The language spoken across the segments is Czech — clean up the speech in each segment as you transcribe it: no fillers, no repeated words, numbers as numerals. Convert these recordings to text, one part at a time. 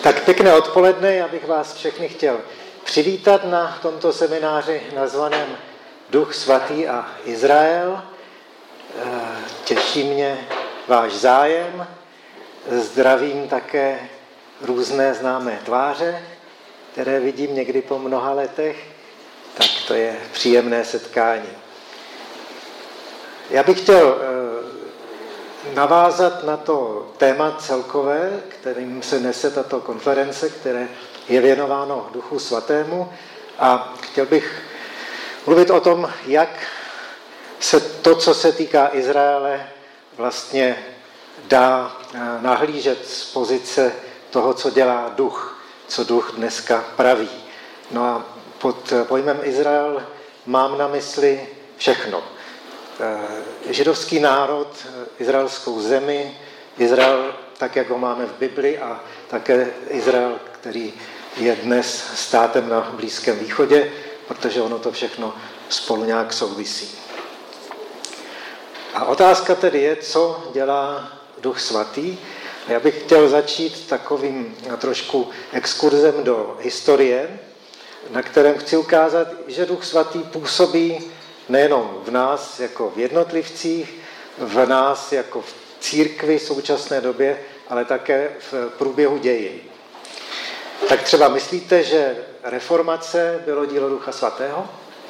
Tak pěkné odpoledne, já bych vás všechny chtěl přivítat na tomto semináři nazvaném Duch svatý a Izrael. Těší mě váš zájem, zdravím také různé známé tváře, které vidím někdy po mnoha letech, tak to je příjemné setkání. Já bych chtěl navázat na to téma celkové, kterým se nese tato konference, které je věnováno Duchu svatému, a chtěl bych mluvit o tom, jak se to, co se týká Izraele, vlastně dá nahlížet z pozice toho, co dělá duch, co duch dneska praví. No a pod pojmem Izrael mám na mysli všechno. Židovský národ, izraelskou zemi, Izrael tak, jak ho máme v Bibli, a také Izrael, který je dnes státem na Blízkém východě, protože ono to všechno spolu nějak souvisí. A otázka tedy je, co dělá Duch svatý. Já bych chtěl začít takovým trošku exkurzem do historie, na kterém chci ukázat, že Duch svatý působí nejenom v nás jako v jednotlivcích, v nás jako v církvi v současné době, ale také v průběhu dějin. Tak třeba myslíte, že reformace bylo dílo Ducha svatého?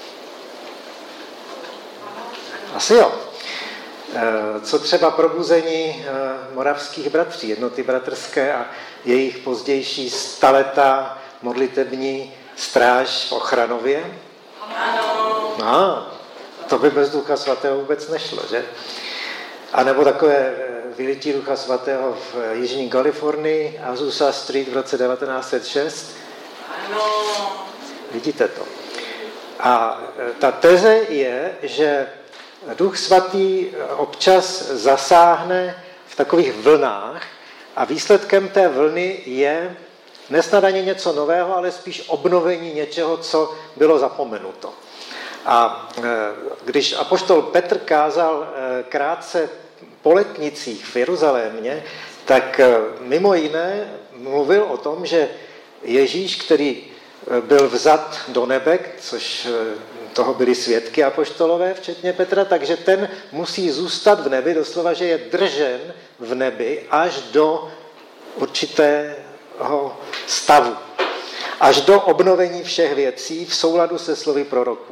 Asi jo. Co třeba probuzení moravských bratří, jednoty bratrské a jejich pozdější staletá modlitební stráž v Ochranově? No, to by bez Ducha svatého vůbec nešlo, že? A nebo takové vylití Ducha svatého v jižní Kalifornii, Azusa Street v roce 1906? Vidíte to. A ta teze je, že Duch svatý občas zasáhne v takových vlnách a výsledkem té vlny je nesnad ani něco nového, ale spíš obnovení něčeho, co bylo zapomenuto. A když apoštol Petr kázal krátce po letnicích v Jeruzalémě, tak mimo jiné mluvil o tom, že Ježíš, který byl vzat do nebe, což toho byli svědky apoštolové, včetně Petra, takže ten musí zůstat v nebi, doslova, že je držen v nebi až do určitého stavu. Až do obnovení všech věcí v souladu se slovy proroků.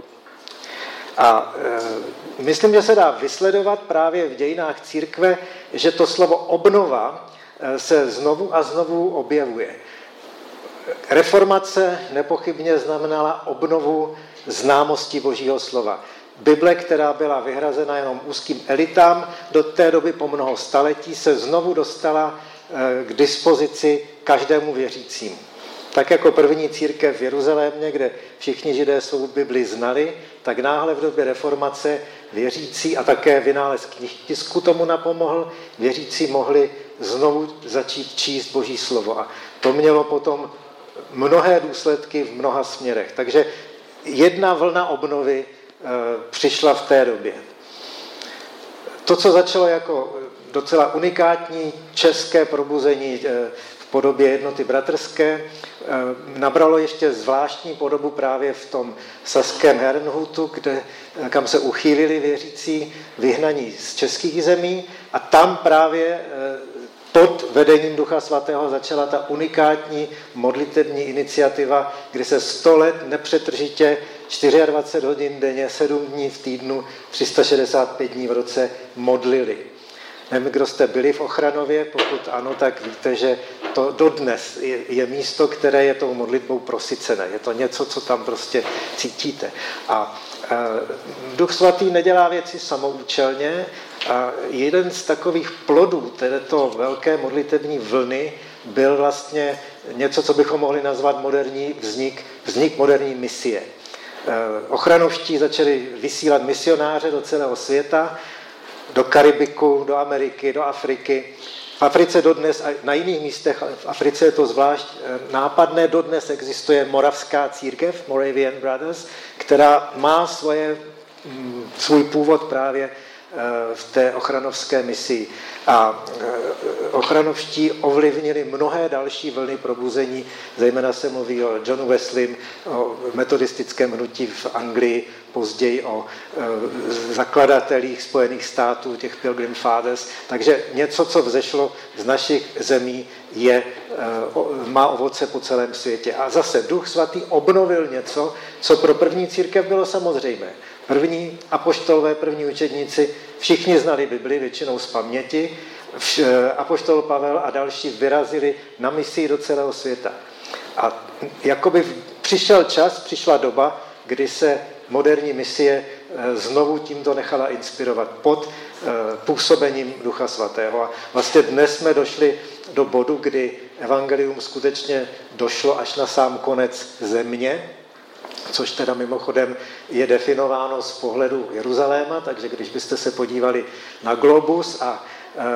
A myslím, že se dá vysledovat právě v dějinách církve, že to slovo obnova se znovu a znovu objevuje. Reformace nepochybně znamenala obnovu známosti Božího slova. Bible, která byla vyhrazena jenom úzkým elitám, do té doby po mnoho staletí se znovu dostala k dispozici každému věřícímu. Tak jako první církev v Jeruzalémě, kde všichni Židé svou Bibli znali, tak náhle v době reformace věřící, a také vynález knih tisku tomu napomohl, věřící mohli znovu začít číst Boží slovo. A to mělo potom mnohé důsledky v mnoha směrech. Takže jedna vlna obnovy přišla v té době. To, co začalo jako docela unikátní české probuzení v podobě jednoty bratrské, nabralo ještě zvláštní podobu právě v tom saském Herrnhutu, kam se uchýlili věřící vyhnaní z českých zemí, a tam právě pod vedením Ducha svatého začala ta unikátní modlitební iniciativa, kdy se 100 let nepřetržitě 24 hodin denně, 7 dní v týdnu, 365 dní v roce modlili. Nevím, kdo jste byli v Ochranově, pokud ano, tak víte, že to dodnes je místo, které je tou modlitbou prosycené. Je to něco, co tam prostě cítíte. A Duch svatý nedělá věci samoučelně, a jeden z takových plodů této velké modlitební vlny byl vlastně něco, co bychom mohli nazvat moderní vznik moderní misie. Ochranovští začali vysílat misionáře do celého světa, do Karibiku, do Ameriky, do Afriky. V Africe dodnes, a na jiných místech v Africe je to zvlášť nápadné, dodnes existuje moravská církev, Moravian Brothers, která má svůj původ právě v té ochranovské misi. A ochranovští ovlivnili mnohé další vlny probuzení, zejména se mluví o Johnu Wesleym, o metodistickém hnutí v Anglii, později o zakladatelích Spojených států, těch Pilgrim Fathers. Takže něco, co vzešlo z našich zemí, má ovoce po celém světě. A zase Duch Svatý obnovil něco, co pro první církev bylo samozřejmé. První apoštolové, první učedníci, všichni znali Bibli, většinou z paměti. Apoštol Pavel a další vyrazili na misi do celého světa. A jakoby přišel čas, přišla doba, kdy se moderní misie znovu tímto nechala inspirovat pod působením Ducha Svatého. A vlastně dnes jsme došli do bodu, kdy evangelium skutečně došlo až na sám konec země, což teda mimochodem je definováno z pohledu Jeruzaléma, takže když byste se podívali na globus a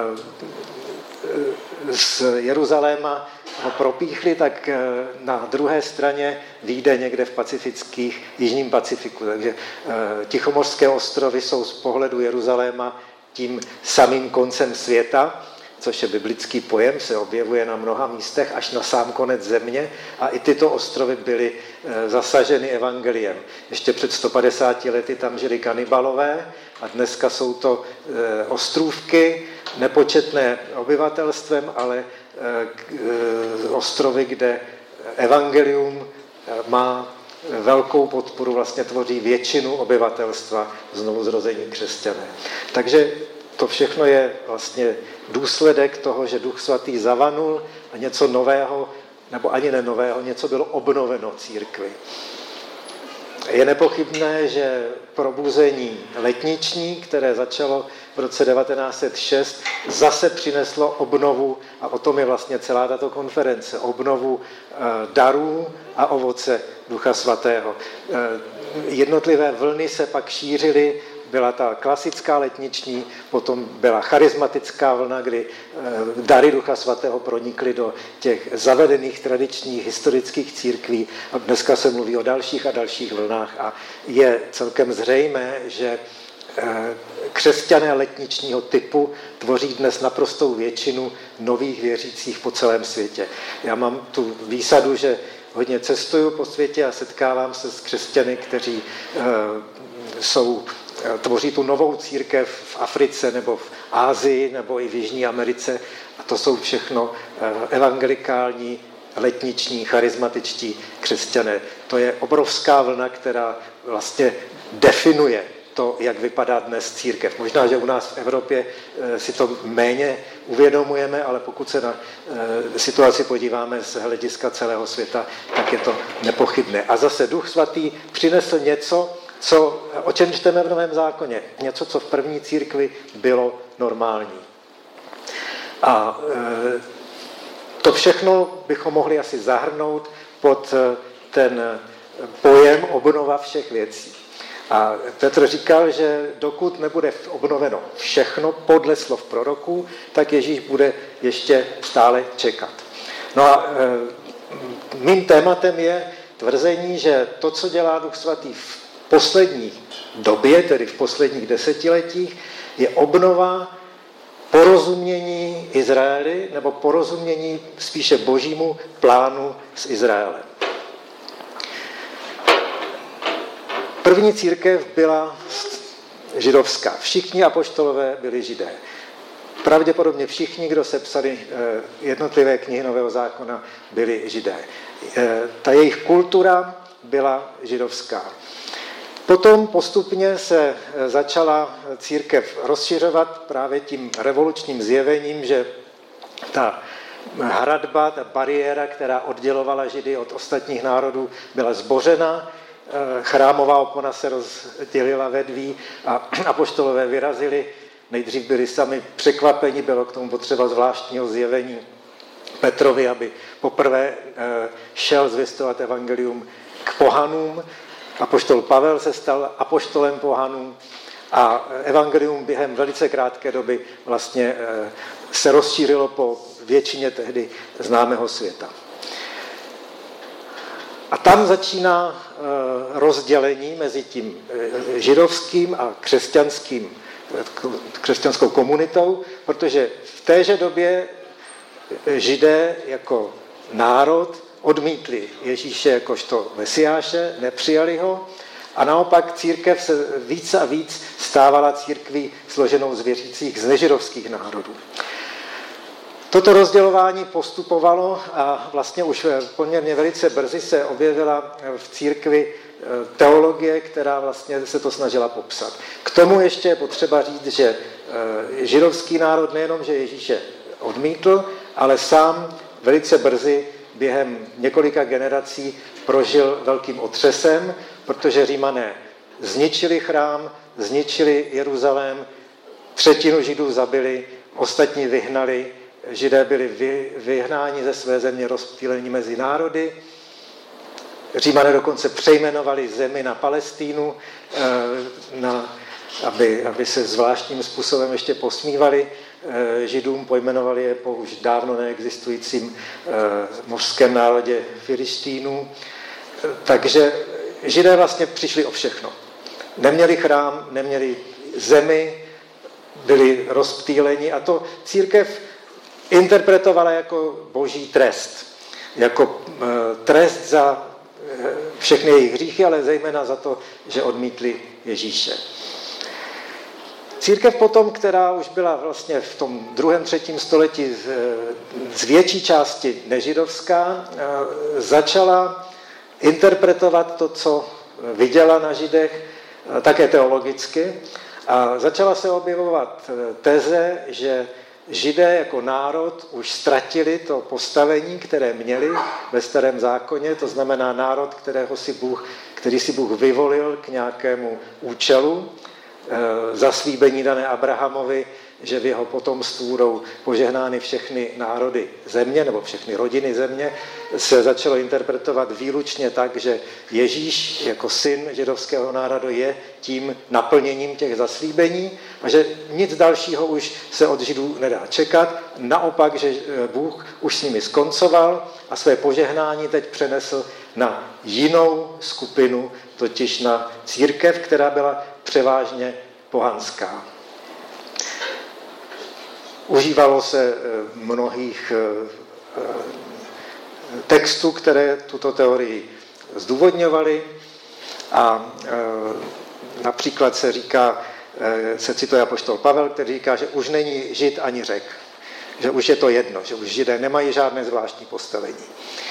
z Jeruzaléma ho propíchli, tak na druhé straně vyjde někde v Jižním Pacifiku. Takže Tichomořské ostrovy jsou z pohledu Jeruzaléma tím samým koncem světa, což je biblický pojem, se objevuje na mnoha místech až na sám konec země a i tyto ostrovy byly zasaženy evangeliem. Ještě před 150 lety tam žili kanibalové a dneska jsou to ostrůvky, nepočetné obyvatelstvem, ale ostrovy, kde evangelium má velkou podporu, vlastně tvoří většinu obyvatelstva znovuzrození křesťané. Takže to všechno je vlastně důsledek toho, že Duch Svatý zavanul a něco nového, nebo ani ne nového, něco bylo obnoveno církvi. Je nepochybné, že probuzení letniční, které začalo v roce 1906, zase přineslo obnovu, a o tom je vlastně celá tato konference, obnovu darů a ovoce Ducha Svatého. Jednotlivé vlny se pak šířily, byla ta klasická letniční, potom byla charismatická vlna, kdy dary Ducha Svatého pronikly do těch zavedených tradičních historických církví a dneska se mluví o dalších a dalších vlnách a je celkem zřejmé, že křesťané letničního typu tvoří dnes naprostou většinu nových věřících po celém světě. Já mám tu výsadu, že hodně cestuju po světě a setkávám se s křesťany, kteří tvoří tu novou církev v Africe nebo v Asii nebo i v Jižní Americe a to jsou všechno evangelikální, letniční, charismatičtí křesťané. To je obrovská vlna, která vlastně definuje to, jak vypadá dnes církev. Možná, že u nás v Evropě si to méně uvědomujeme, ale pokud se na situaci podíváme z hlediska celého světa, tak je to nepochybné. A zase Duch Svatý přinesl něco, o čem čteme v Novém zákoně. Něco, co v první církvi bylo normální. A to všechno bychom mohli asi zahrnout pod ten pojem obnova všech věcí. A Petr říkal, že dokud nebude obnoveno všechno podle slov proroků, tak Ježíš bude ještě stále čekat. No a mým tématem je tvrzení, že to, co dělá Duch Svatý v poslední době, tedy v posledních desetiletích, je obnova porozumění Izraeli, nebo porozumění spíše božímu plánu s Izraelem. První církev byla židovská. Všichni apoštolové byli židé. Pravděpodobně všichni, kdo sepsali jednotlivé knihy Nového zákona, byli židé. Ta jejich kultura byla židovská. Potom postupně se začala církev rozšiřovat právě tím revolučním zjevením, že ta hradba, ta bariéra, která oddělovala Židy od ostatních národů, byla zbořena, chrámová opona se rozdělila ve dví a apoštolové vyrazili. Nejdřív byli sami překvapeni, bylo k tomu potřeba zvláštního zjevení Petrovi, aby poprvé šel zvěstovat evangelium k pohanům. Apoštol Pavel se stal apoštolem pohanů a evangelium během velice krátké doby vlastně se rozšířilo po většině tehdy známého světa. A tam začíná rozdělení mezi tím židovským a křesťanským křesťanskou komunitou, protože v téže době Židé jako národ odmítli Ježíše jakožto mesiáše, nepřijali ho a naopak církev se víc a víc stávala církví složenou z věřících z nežidovských národů. Toto rozdělování postupovalo a vlastně už poměrně velice brzy se objevila v církvi teologie, která vlastně se to snažila popsat. K tomu ještě je potřeba říct, že židovský národ nejenom, že Ježíše odmítl, ale sám velice brzy během několika generací prožil velkým otřesem, protože Římané zničili chrám, zničili Jeruzalém, 1/3 Židů zabili, ostatní vyhnali, Židé byli vyhnáni ze své země, rozptýleni mezi národy. Římané dokonce přejmenovali zemi na Palestínu, aby se zvláštním způsobem ještě posmívali Židům, pojmenovali je po už dávno neexistujícím mořském národě Filištínů. Takže Židé vlastně přišli o všechno. Neměli chrám, neměli zemi, byli rozptýleni a to církev interpretovala jako boží trest. Jako trest za všechny jejich hříchy, ale zejména za to, že odmítli Ježíše. Církev potom, která už byla vlastně v tom 2. 3. století z větší části nežidovská, začala interpretovat to, co viděla na Židech, také teologicky. A začala se objevovat teze, že Židé jako národ už ztratili to postavení, které měli ve Starém zákoně, to znamená národ, který si Bůh vyvolil k nějakému účelu, zaslíbení dané Abrahamovi, že v jeho potomstvu budou požehnány všechny národy země nebo všechny rodiny země, se začalo interpretovat výlučně tak, že Ježíš jako syn židovského národa je tím naplněním těch zaslíbení a že nic dalšího už se od Židů nedá čekat. Naopak, že Bůh už s nimi skoncoval a své požehnání teď přenesl na jinou skupinu, totiž na církev, která byla převážně pohanská. Užívalo se mnohých textů, které tuto teorii zdůvodňovaly a například se cituje apoštol Pavel, který říká, že už není Žid ani Řek, že už je to jedno, že už Židé nemají žádné zvláštní postavení.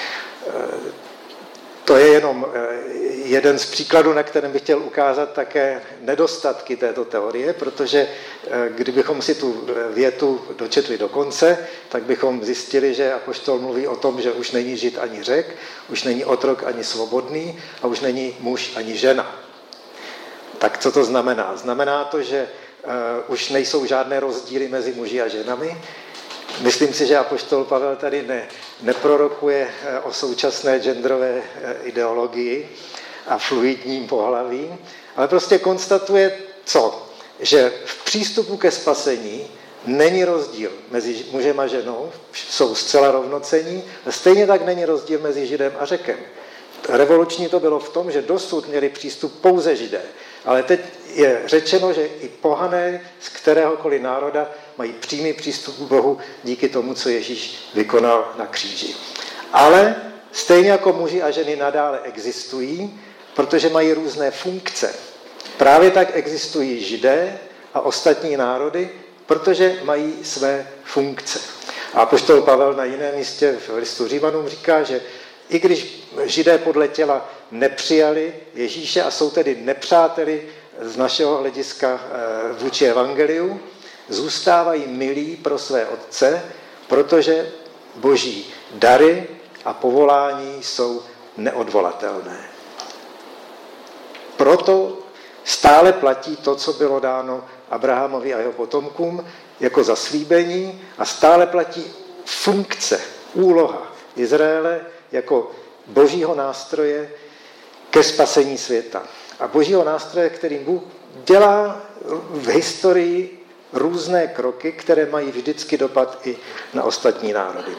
To je jenom jeden z příkladů, na kterém bych chtěl ukázat také nedostatky této teorie, protože kdybychom si tu větu dočetli do konce, tak bychom zjistili, že apoštol mluví o tom, že už není Žid ani Řek, už není otrok ani svobodný a už není muž ani žena. Tak co to znamená? Znamená to, že už nejsou žádné rozdíly mezi muži a ženami. Myslím si, že apoštol Pavel tady neprorokuje o současné genderové ideologii a fluidním pohlaví, ale prostě konstatuje co? Že v přístupu ke spasení není rozdíl mezi mužem a ženou, jsou zcela rovnocenní, a stejně tak není rozdíl mezi Židem a Řekem. Revoluční to bylo v tom, že dosud měli přístup pouze Židé, ale teď je řečeno, že i pohané z kteréhokoliv národa mají přímý přístup k Bohu díky tomu, co Ježíš vykonal na kříži. Ale stejně jako muži a ženy nadále existují, protože mají různé funkce. Právě tak existují Židé a ostatní národy, protože mají své funkce. A apoštol Pavel na jiném místě v listu Římanům říká, že i když Židé podle těla nepřijali Ježíše a jsou tedy nepřáteli z našeho hlediska vůči evangeliu, zůstávají milí pro své otce, protože boží dary a povolání jsou neodvolatelné. Proto stále platí to, co bylo dáno Abrahamovi a jeho potomkům jako zaslíbení a stále platí funkce, úloha Izraele jako božího nástroje ke spasení světa. A božího nástroje, kterým Bůh dělá v historii různé kroky, které mají vždycky dopad i na ostatní národy.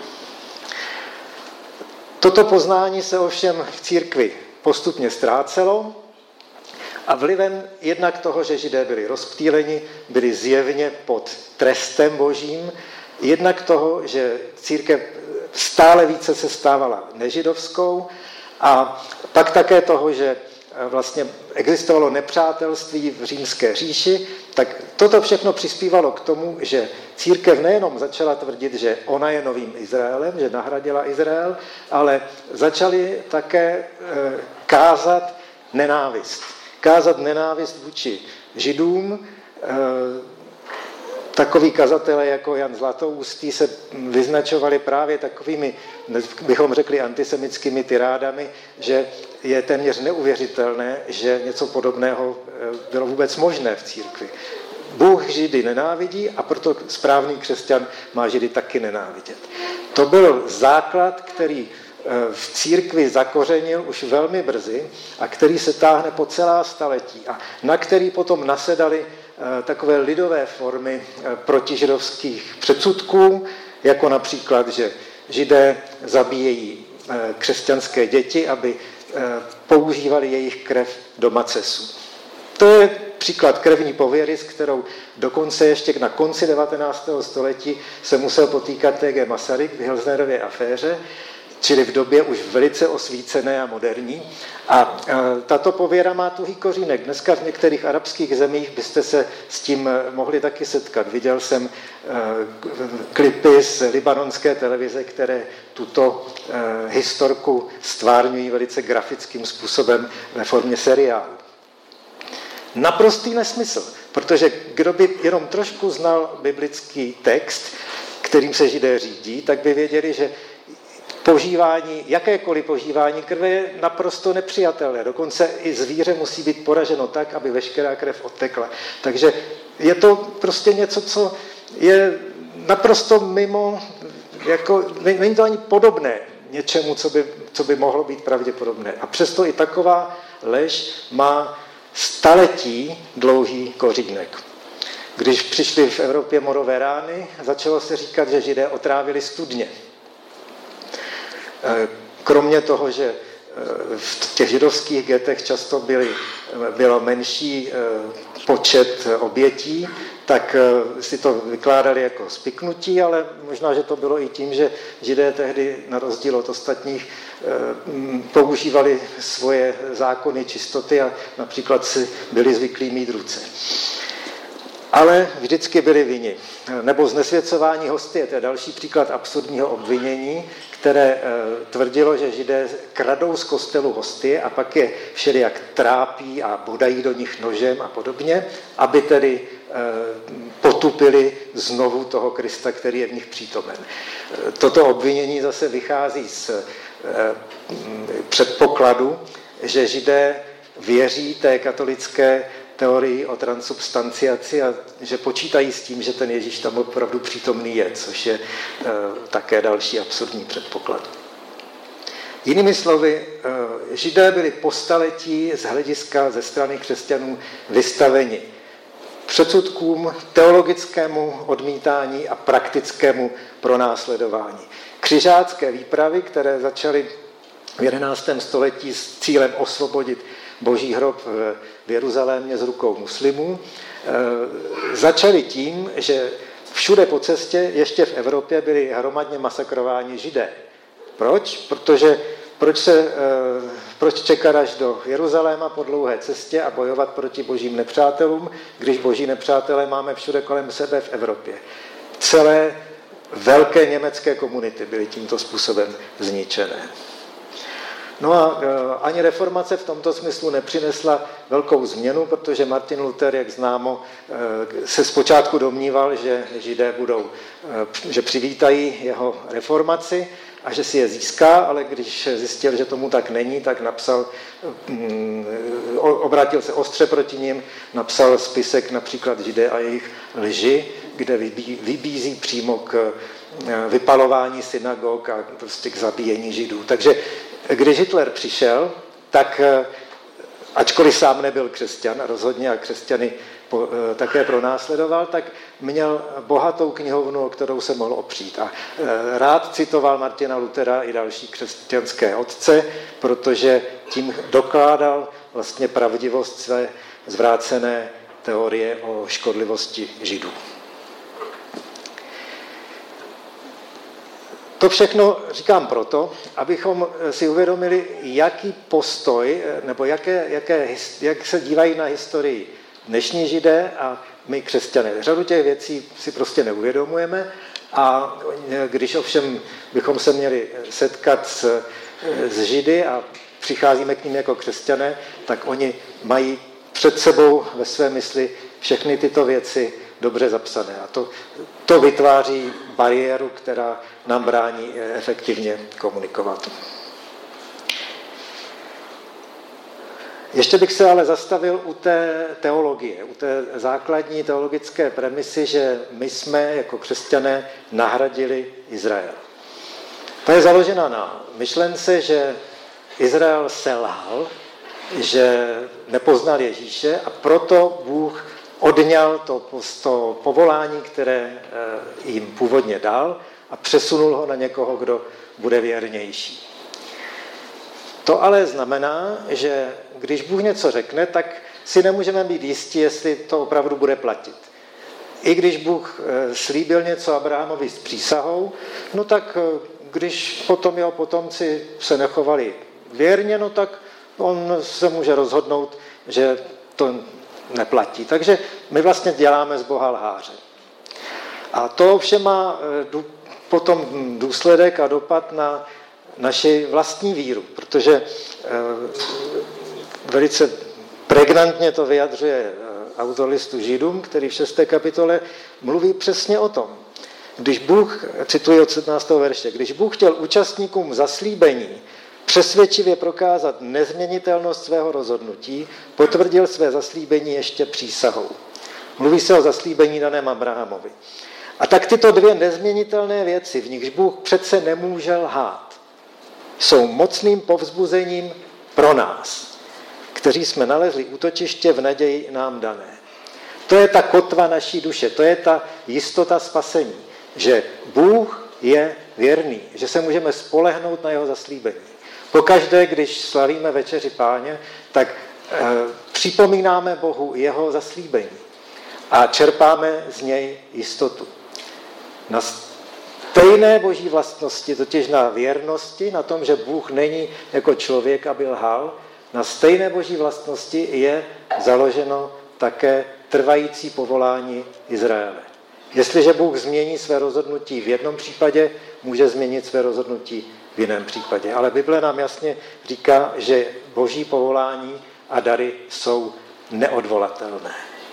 Toto poznání se ovšem v církvi postupně ztrácelo A vlivem jednak toho, že Židé byli rozptýleni, byli zjevně pod trestem božím, jednak toho, že církev stále více se stávala nežidovskou a pak také toho, že vlastně existovalo nepřátelství v římské říši, tak toto všechno přispívalo k tomu, že církev nejenom začala tvrdit, že ona je novým Izraelem, že nahradila Izrael, ale začali také kázat nenávist. Kázat nenávist vůči Židům. Takoví kazatelé jako Jan Zlatoustý se vyznačovali právě takovými, bychom řekli, antisemickými tirádami, že je téměř neuvěřitelné, že něco podobného bylo vůbec možné v církvi. Bůh Židy nenávidí a proto správný křesťan má Židy taky nenávidět. To byl základ, který v církvi zakořenil už velmi brzy a který se táhne po celá staletí a na který potom nasedaly takové lidové formy protižidovských předsudků, jako například, že Židé zabíjejí křesťanské děti, aby používali jejich krev do macesu. To je příklad krevní pověry, s kterou dokonce ještě na konci 19. století se musel potýkat T.G. Masaryk v Hilsnerově aféře, čili v době už velice osvícené a moderní. A tato pověra má tuhý kořínek. Dneska v některých arabských zemích byste se s tím mohli taky setkat. Viděl jsem klipy z libanonské televize, které tuto historku stvárňují velice grafickým způsobem ve formě seriálu. Naprostý nesmysl, protože kdo by jenom trošku znal biblický text, kterým se Židé řídí, tak by věděli, že jakékoliv požívání krve je naprosto nepřijatelné. Dokonce i zvíře musí být poraženo tak, aby veškerá krev odtekla. Takže je to prostě něco, co je naprosto mimo, není to ani podobné něčemu, co by mohlo být pravděpodobné. A přesto i taková lež má staletí dlouhý kořínek. Když přišly v Evropě morové rány, začalo se říkat, že Židé otrávili studně. Kromě toho, že v těch židovských getech často bylo menší počet obětí, tak si to vykládali jako spiknutí, ale možná, že to bylo i tím, že Židé tehdy, na rozdíl od ostatních, používali svoje zákony čistoty a například si byli zvyklí mít ruce. Ale vždycky byli vinni. Nebo znesvěcování hostie, to je další příklad absurdního obvinění, které tvrdilo, že Židé kradou z kostelu hostie a pak je všelijak trápí a bodají do nich nožem a podobně, aby tedy potupili znovu toho Krista, který je v nich přítomen. Toto obvinění zase vychází z předpokladu, že Židé věří té katolické teorii o transubstanciaci a že počítají s tím, že ten Ježíš tam opravdu přítomný je, což je také další absurdní předpoklad. Jinými slovy, Židé byli po staletí z hlediska ze strany křesťanů vystaveni předsudkům, teologickému odmítání a praktickému pronásledování. Křižácké výpravy, které začaly v 11. století s cílem osvobodit Boží hrob v Jeruzalémě z rukou muslimů, začaly tím, že všude po cestě, ještě v Evropě, byli hromadně masakrováni Židé. Proč? Protože proč čekat až do Jeruzaléma po dlouhé cestě a bojovat proti božím nepřátelům, když boží nepřátelé máme všude kolem sebe v Evropě. Celé velké německé komunity byly tímto způsobem zničené. No a ani reformace v tomto smyslu nepřinesla velkou změnu, protože Martin Luther, jak známo, se zpočátku domníval, že Židé že přivítají jeho reformaci a že si je získá, ale když zjistil, že tomu tak není, tak obrátil se ostře proti nim, napsal spisek například Židé a jejich lži, kde vybízí přímo k vypalování synagog a prostě k zabíjení Židů. Takže když Hitler přišel, tak ačkoliv sám nebyl křesťan, rozhodně a křesťany také pronásledoval, tak měl bohatou knihovnu, o kterou se mohl opřít. A rád citoval Martina Luthera i další křesťanské otce, protože tím dokládal vlastně pravdivost své zvrácené teorie o škodlivosti Židů. To všechno říkám proto, abychom si uvědomili, jaký postoj, nebo jak se dívají na historii dnešní Židé a my křesťané. Řadu těch věcí si prostě neuvědomujeme a když ovšem bychom se měli setkat s Židy a přicházíme k ním jako křesťané, tak oni mají před sebou ve své mysli všechny tyto věci dobře zapsané. A to vytváří bariéru, která nám brání efektivně komunikovat. Ještě bych se ale zastavil u té teologie, u té základní teologické premisy, že my jsme jako křesťané nahradili Izrael. Ta je založena na myšlence, že Izrael selhal, že nepoznal Ježíše a proto Bůh odňal to povolání, které jim původně dal a přesunul ho na někoho, kdo bude věrnější. To ale znamená, že když Bůh něco řekne, tak si nemůžeme být jistí, jestli to opravdu bude platit. I když Bůh slíbil něco Abrahamovi s přísahou, no tak když potom jeho potomci se nechovali věrně, no tak on se může rozhodnout, že to neplatí. Takže my vlastně děláme z Boha lháře. A to ovšem má potom důsledek a dopad na naši vlastní víru, protože velice pregnantně to vyjadřuje autor listu Židům, který v 6. kapitole mluví přesně o tom. Když Bůh, cituji od 17. verše, když Bůh chtěl účastníkům zaslíbení přesvědčivě prokázat nezměnitelnost svého rozhodnutí, potvrdil své zaslíbení ještě přísahou. Mluví se o zaslíbení daném Abrahamovi. A tak tyto dvě nezměnitelné věci, v nichž Bůh přece nemůže lhát, jsou mocným povzbuzením pro nás, kteří jsme nalezli útočiště v naději nám dané. To je ta kotva naší duše, to je ta jistota spasení, že Bůh je věrný, že se můžeme spolehnout na jeho zaslíbení. Pokaždé, když slavíme večeři Páně, tak připomínáme Bohu jeho zaslíbení a čerpáme z něj jistotu. Na stejné boží vlastnosti, totiž na věrnosti, na tom, že Bůh není jako člověk, aby lhal, na stejné boží vlastnosti je založeno také trvající povolání Izraele. Jestliže Bůh změní své rozhodnutí v jednom případě, může změnit své rozhodnutí v jiném případě. Ale Bible nám jasně říká, že boží povolání a dary jsou neodvolatelné.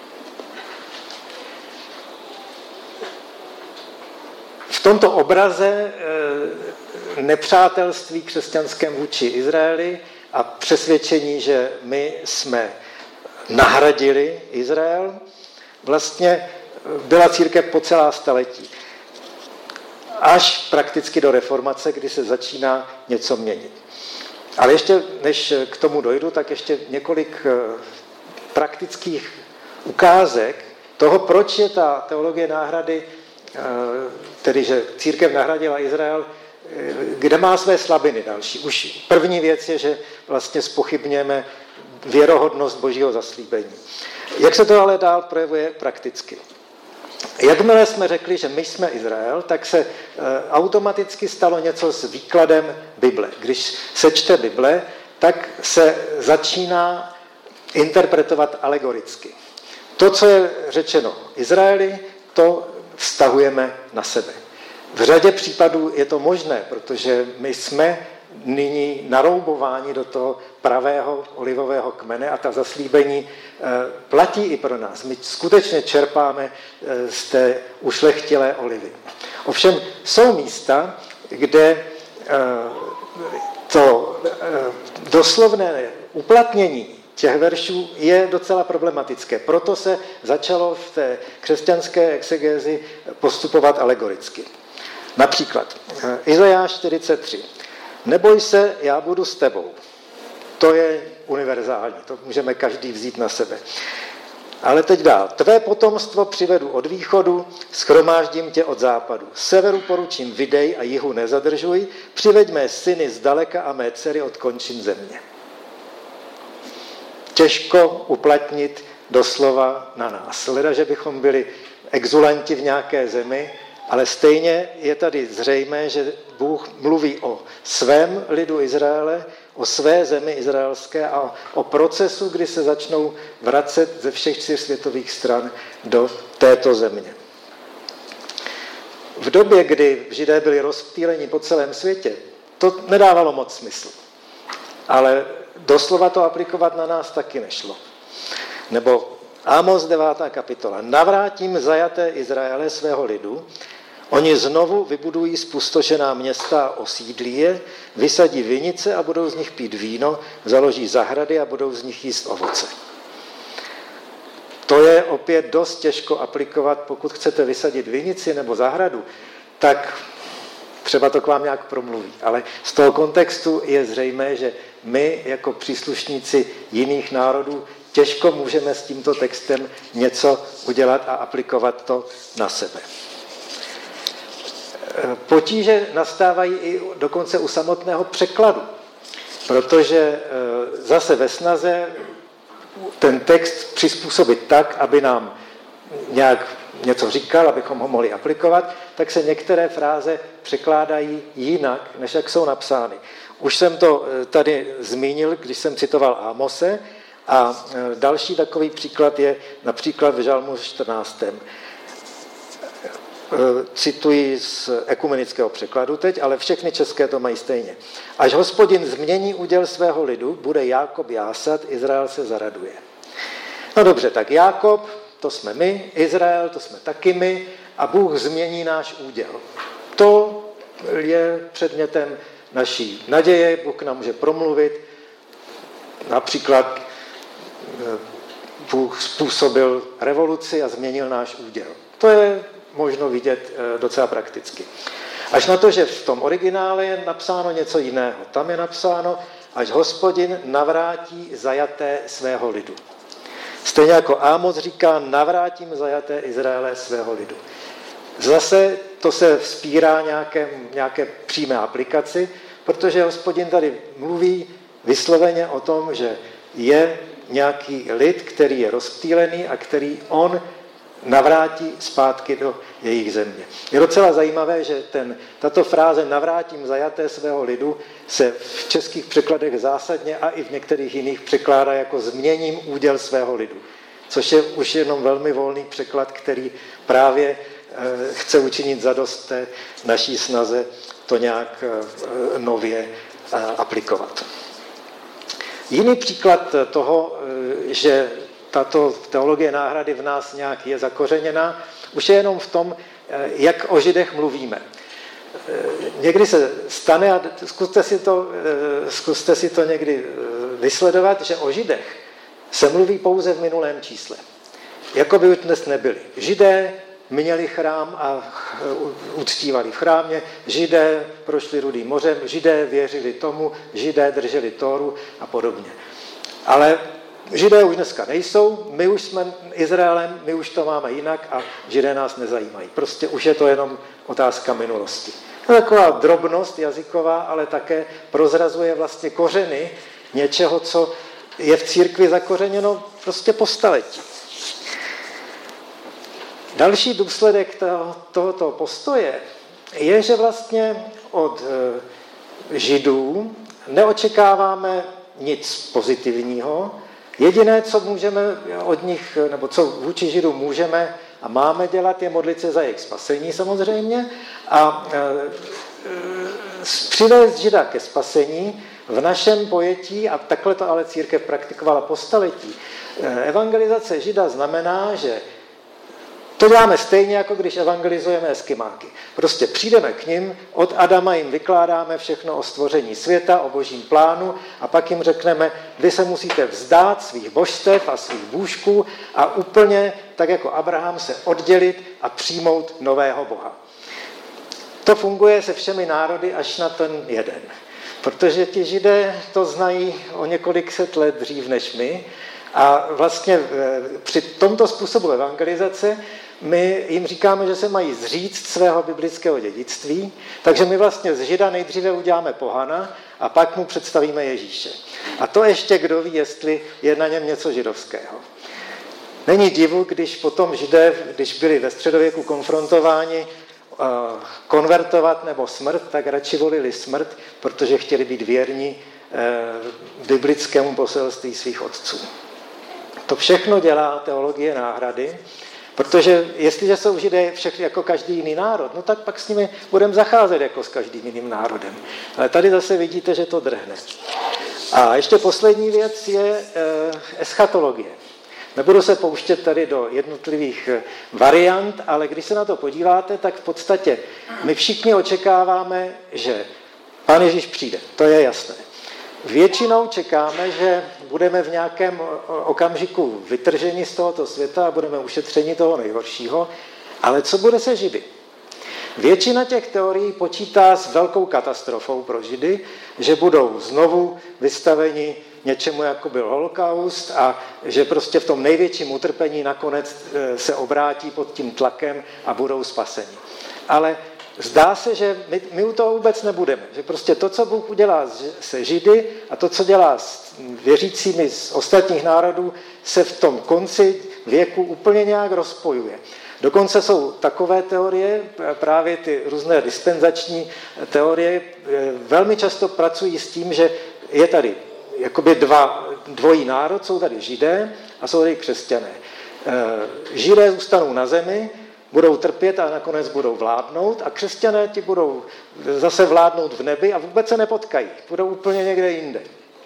V tomto obraze nepřátelství křesťanském vůči Izraeli a přesvědčení, že my jsme nahradili Izrael, vlastně byla církev po celá staletí. Až prakticky do reformace, kdy se začíná něco měnit. Ale ještě, než k tomu dojdu, tak ještě několik praktických ukázek toho, proč je ta teologie náhrady, tedy že církev nahradila Izrael, kde má své slabiny další. Už první věc je, že vlastně zpochybněme věrohodnost božího zaslíbení. Jak se to ale dál projevuje prakticky? Jakmile jsme řekli, že my jsme Izrael, tak se automaticky stalo něco s výkladem Bible. Když se čte Bible, tak se začíná interpretovat alegoricky. To, co je řečeno Izraeli, to vztahujeme na sebe. V řadě případů je to možné, protože my jsme nyní naroubováni do toho pravého olivového kmene a ta zaslíbení platí i pro nás. My skutečně čerpáme z té ušlechtilé olivy. Ovšem jsou místa, kde to doslovné uplatnění těch veršů je docela problematické. Proto se začalo v té křesťanské exegézi postupovat alegoricky. Například Izajáš 43. Neboj se, já budu s tebou. To je univerzální, to můžeme každý vzít na sebe. Ale teď dál. Tvé potomstvo přivedu od východu, shromáždím tě od západu. Severu poručím vydej a jihu nezadržuj, přiveď mé syny zdaleka a mé dcery od končin země. Těžko uplatnit doslova na nás. Leda, že bychom byli exulanti v nějaké zemi, ale stejně je tady zřejmé, že Bůh mluví o svém lidu Izraele, o své zemi izraelské a o procesu, kdy se začnou vracet ze všech 4 světových stran do této země. V době, kdy Židé byli rozptýleni po celém světě, to nedávalo moc smysl. Ale doslova to aplikovat na nás taky nešlo. Nebo Ámos 9. kapitola. Navrátím zajaté Izraele svého lidu, oni znovu vybudují zpustošená města a osídlí je, vysadí vinice a budou z nich pít víno, založí zahrady a budou z nich jíst ovoce. To je opět dost těžko aplikovat, pokud chcete vysadit vinici nebo zahradu, tak třeba to k vám nějak promluví. Ale z toho kontextu je zřejmé, že my jako příslušníci jiných národů těžko můžeme s tímto textem něco udělat a aplikovat to na sebe. Potíže nastávají i dokonce u samotného překladu, protože zase ve snaze ten text přizpůsobit tak, aby nám nějak něco říkal, abychom ho mohli aplikovat, tak se některé fráze překládají jinak, než jak jsou napsány. Už jsem to tady zmínil, když jsem citoval Ámose, a další takový příklad je například v Žalmu 14. Cituji z ekumenického překladu teď, ale všechny české to mají stejně. Až Hospodin změní úděl svého lidu, bude Jákob jásat, Izrael se zaraduje. No dobře, tak Jákob, to jsme my, Izrael, to jsme taky my, a Bůh změní náš úděl. To je předmětem naší naděje, Bůh nám může promluvit. Například Bůh způsobil revoluci a změnil náš úděl. To je možno vidět docela prakticky. Až na to, že v tom originále je napsáno něco jiného. Tam je napsáno, až Hospodin navrátí zajaté svého lidu. Stejně jako Ámos říká, navrátím zajaté Izraele svého lidu. Zase to se vzpírá nějaké přímé aplikaci, protože Hospodin tady mluví vysloveně o tom, že je nějaký lid, který je rozptýlený a který on navrátí zpátky do jejich země. Je docela zajímavé, že tato fráze navrátím zajaté svého lidu se v českých překladech zásadně a i v některých jiných překládá jako změním úděl svého lidu, což je už jenom velmi volný překlad, který právě chce učinit zadost té naší snaze to nějak nově aplikovat. Jiný příklad toho, že tato teologie náhrady v nás nějak je zakořeněná, už je jenom v tom, jak o Židech mluvíme. Někdy se stane, a zkuste si to někdy vysledovat, že o Židech se mluví pouze v minulém čísle. Jako by už dnes nebyli. Židé měli chrám a uctívali v chrámě, Židé prošli Rudým mořem, Židé věřili tomu, Židé drželi Tóru a podobně. Ale Židé už dneska nejsou, my už jsme Izraelem, my už to máme jinak a Židé nás nezajímají. Prostě už je to jenom otázka minulosti. To je taková drobnost jazyková, ale také prozrazuje vlastně kořeny něčeho, co je v církvi zakořeněno prostě po staletí. Další důsledek tohoto postoje je, že vlastně od Židů neočekáváme nic pozitivního. Jediné, co můžeme od nich, nebo co vůči Židům můžeme a máme dělat, je modlit se za jejich spasení samozřejmě a přivést Žida ke spasení v našem pojetí, a takhle to ale církev praktikovala po staletí. Evangelizace Žida znamená, že to děláme stejně, jako když evangelizujeme Eskimáky. Prostě přijdeme k nim, od Adama jim vykládáme všechno o stvoření světa, o božím plánu a pak jim řekneme, vy se musíte vzdát svých božstev a svých bůžků a úplně, tak jako Abraham, se oddělit a přijmout nového Boha. To funguje se všemi národy až na ten jeden. Protože ti Židé to znají o několik set let dřív než my A vlastně při tomto způsobu evangelizace my jim říkáme, že se mají zříct svého biblického dědictví, takže my vlastně z Žida nejdříve uděláme pohana a pak mu představíme Ježíše. A to ještě kdo ví, jestli je na něm něco židovského. Není divu, když potom Židé, když byli ve středověku konfrontováni, konvertovat nebo smrt, tak radši volili smrt, protože chtěli být věrní biblickému poselství svých otců. To všechno dělá teologie náhrady, protože jestliže jsou Židé všechny jako každý jiný národ, no tak pak s nimi budeme zacházet jako s každým jiným národem. Ale tady zase vidíte, že to drhne. A ještě poslední věc je eschatologie. Nebudu se pouštět tady do jednotlivých variant, ale když se na to podíváte, tak v podstatě my všichni očekáváme, že Pán Ježíš přijde. To je jasné. Většinou čekáme, že budeme v nějakém okamžiku vytrženi z tohoto světa a budeme ušetřeni toho nejhoršího, ale co bude se Židy? Většina těch teorií počítá s velkou katastrofou pro Židy, že budou znovu vystaveni něčemu, jako byl holokaust a že prostě v tom největším utrpení nakonec se obrátí pod tím tlakem a budou spaseni. Ale zdá se, že my u toho vůbec nebudeme. Že prostě to, co Bůh udělá se Židy a to, co dělá s věřícími z ostatních národů, se v tom konci věku úplně nějak rozpojuje. Dokonce jsou takové teorie, právě ty různé dispenzační teorie, velmi často pracují s tím, že je tady jakoby dvojí národ, jsou tady Židé a jsou tady křesťané. Židé zůstanou na zemi, budou trpět a nakonec budou vládnout a křesťané ti budou zase vládnout v nebi a vůbec se nepotkají. Budou úplně někde jinde.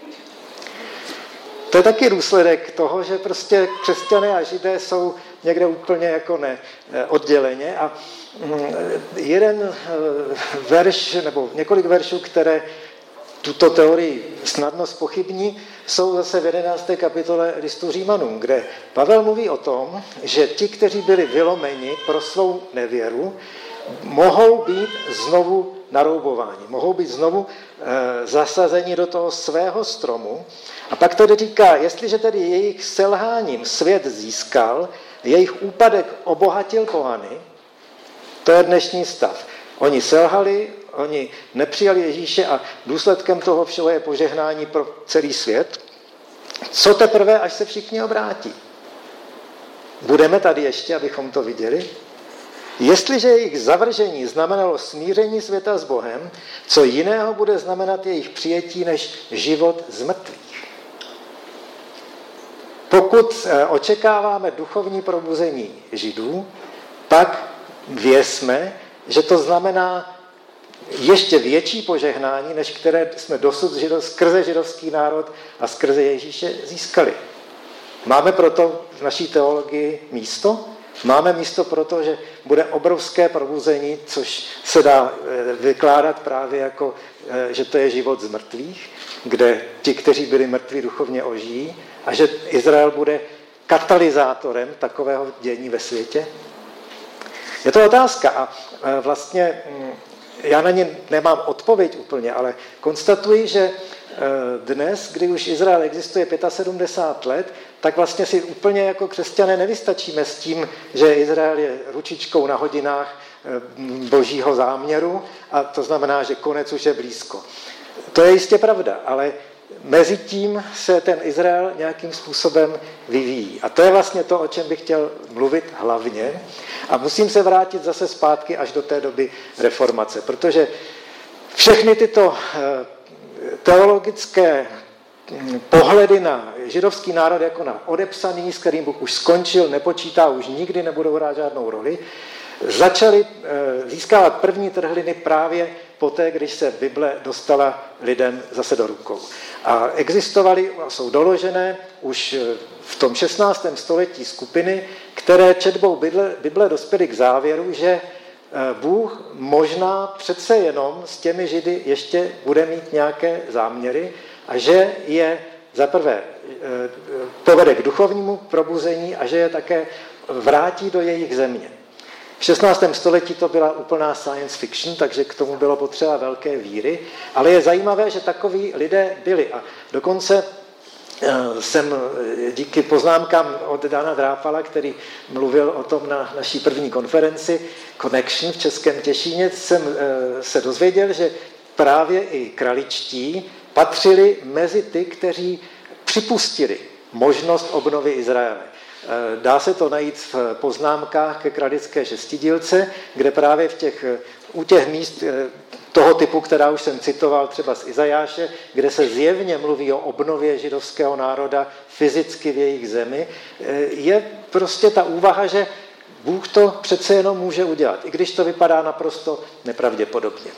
To je taky důsledek toho, že prostě křesťané a Židé jsou někde úplně jako odděleně a jeden verš nebo několik veršů, které tuto teorii snadno zpochybní, jsou zase v 11. kapitole listu Římanům, kde Pavel mluví o tom, že ti, kteří byli vylomeni pro svou nevěru, mohou být znovu naroubováni, mohou být znovu zasazeni do toho svého stromu. A pak tedy říká, jestliže tedy jejich selháním svět získal, jejich úpadek obohatil pohany, to je dnešní stav. Oni selhali, oni nepřijali Ježíše a důsledkem toho všeho je požehnání pro celý svět. Co teprve, až se všichni obrátí? Budeme tady ještě, abychom to viděli? Jestliže jejich zavržení znamenalo smíření světa s Bohem, co jiného bude znamenat jejich přijetí než život z mrtvých? Pokud očekáváme duchovní probuzení Židů, pak vězme, že to znamená ještě větší požehnání, než které jsme dosud skrze židovský národ a skrze Ježíše získali. Máme proto v naší teologii místo? Máme místo proto, že bude obrovské probuzení, což se dá vykládat právě jako, že to je život z mrtvých, kde ti, kteří byli mrtví, duchovně ožijí a že Izrael bude katalyzátorem takového dění ve světě? Je to otázka a vlastně já na ně nemám odpověď úplně, ale konstatuji, že dnes, kdy už Izrael existuje 75 let, tak vlastně si úplně jako křesťané nevystačíme s tím, že Izrael je ručičkou na hodinách božího záměru a to znamená, že konec už je blízko. To je jistě pravda, ale mezi tím se ten Izrael nějakým způsobem vyvíjí. A to je vlastně to, o čem bych chtěl mluvit hlavně. A musím se vrátit zase zpátky až do té doby reformace, protože všechny tyto teologické pohledy na židovský národ jako na odepsaný, s kterým Bůh už skončil, nepočítá, už nikdy nebudou hrát žádnou roli, začaly získávat první trhliny právě poté, když se Bible dostala lidem zase do rukou. A existovaly, jsou doložené už v tom 16. století skupiny, které četbou Bible dospěly k závěru, že Bůh možná přece jenom s těmi Židy ještě bude mít nějaké záměry a že je zaprvé povede k duchovnímu probuzení a že je také vrátí do jejich země. V 16. století to byla úplná science fiction, takže k tomu bylo potřeba velké víry, ale je zajímavé, že takoví lidé byli a dokonce jsem díky poznámkám od Dana Drápala, který mluvil o tom na naší první konferenci Connection v Českém Těšíně, jsem se dozvěděl, že právě i kraličtí patřili mezi ty, kteří připustili možnost obnovy Izraele. Dá se to najít v poznámkách ke kralické šestidílce, kde právě u těch míst toho typu, která už jsem citoval třeba z Izajáše, kde se zjevně mluví o obnově židovského národa fyzicky v jejich zemi, je prostě ta úvaha, že Bůh to přece jenom může udělat, i když to vypadá naprosto nepravděpodobně.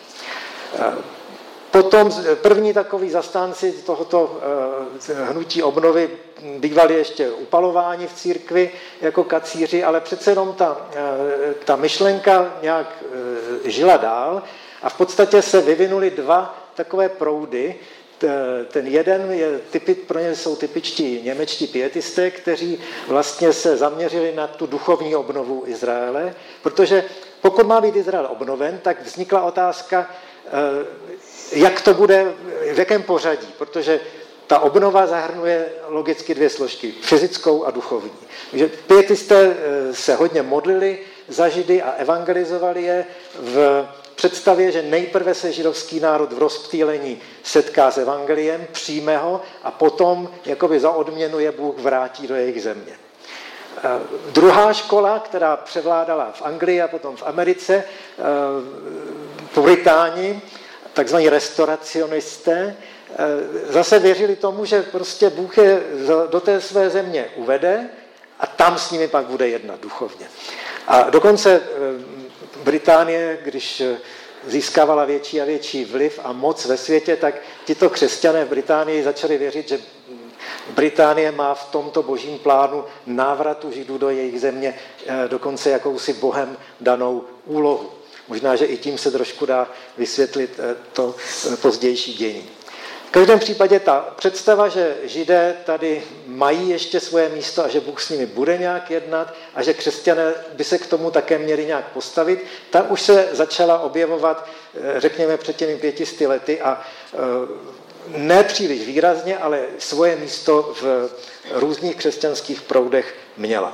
Potom první takový zastánci tohoto hnutí obnovy bývali ještě upalováni v církvi jako kacíři, ale přece jenom ta myšlenka nějak žila dál a v podstatě se vyvinuly dva takové proudy. Ten jeden pro ně jsou typičtí němečtí pietisté, kteří vlastně se zaměřili na tu duchovní obnovu Izraele, protože pokud má být Izrael obnoven, tak vznikla otázka, jak to bude, v jakém pořadí, protože ta obnova zahrnuje logicky dvě složky, fyzickou a duchovní. Takže pietisté se hodně modlili za Židy a evangelizovali je v představě, že nejprve se židovský národ v rozptýlení setká s evangeliem, přijme ho a potom jakoby za odměnu je Bůh vrátí do jejich země. Druhá škola, která převládala v Anglii a potom v Americe, v Británii, takzvaní restauracionisté, zase věřili tomu, že prostě Bůh je do té své země uvede a tam s nimi pak bude jednat duchovně. A dokonce Británie, když získávala větší a větší vliv a moc ve světě, tak tito křesťané v Británii začali věřit, že Británie má v tomto božím plánu návratu Židů do jejich země dokonce jakousi Bohem danou úlohu. Možná, že i tím se trošku dá vysvětlit to pozdější dění. V každém případě ta představa, že Židé tady mají ještě svoje místo a že Bůh s nimi bude nějak jednat a že křesťané by se k tomu také měli nějak postavit, ta už se začala objevovat, řekněme, před těmi 500 lety a ne příliš výrazně, ale svoje místo v různých křesťanských proudech měla.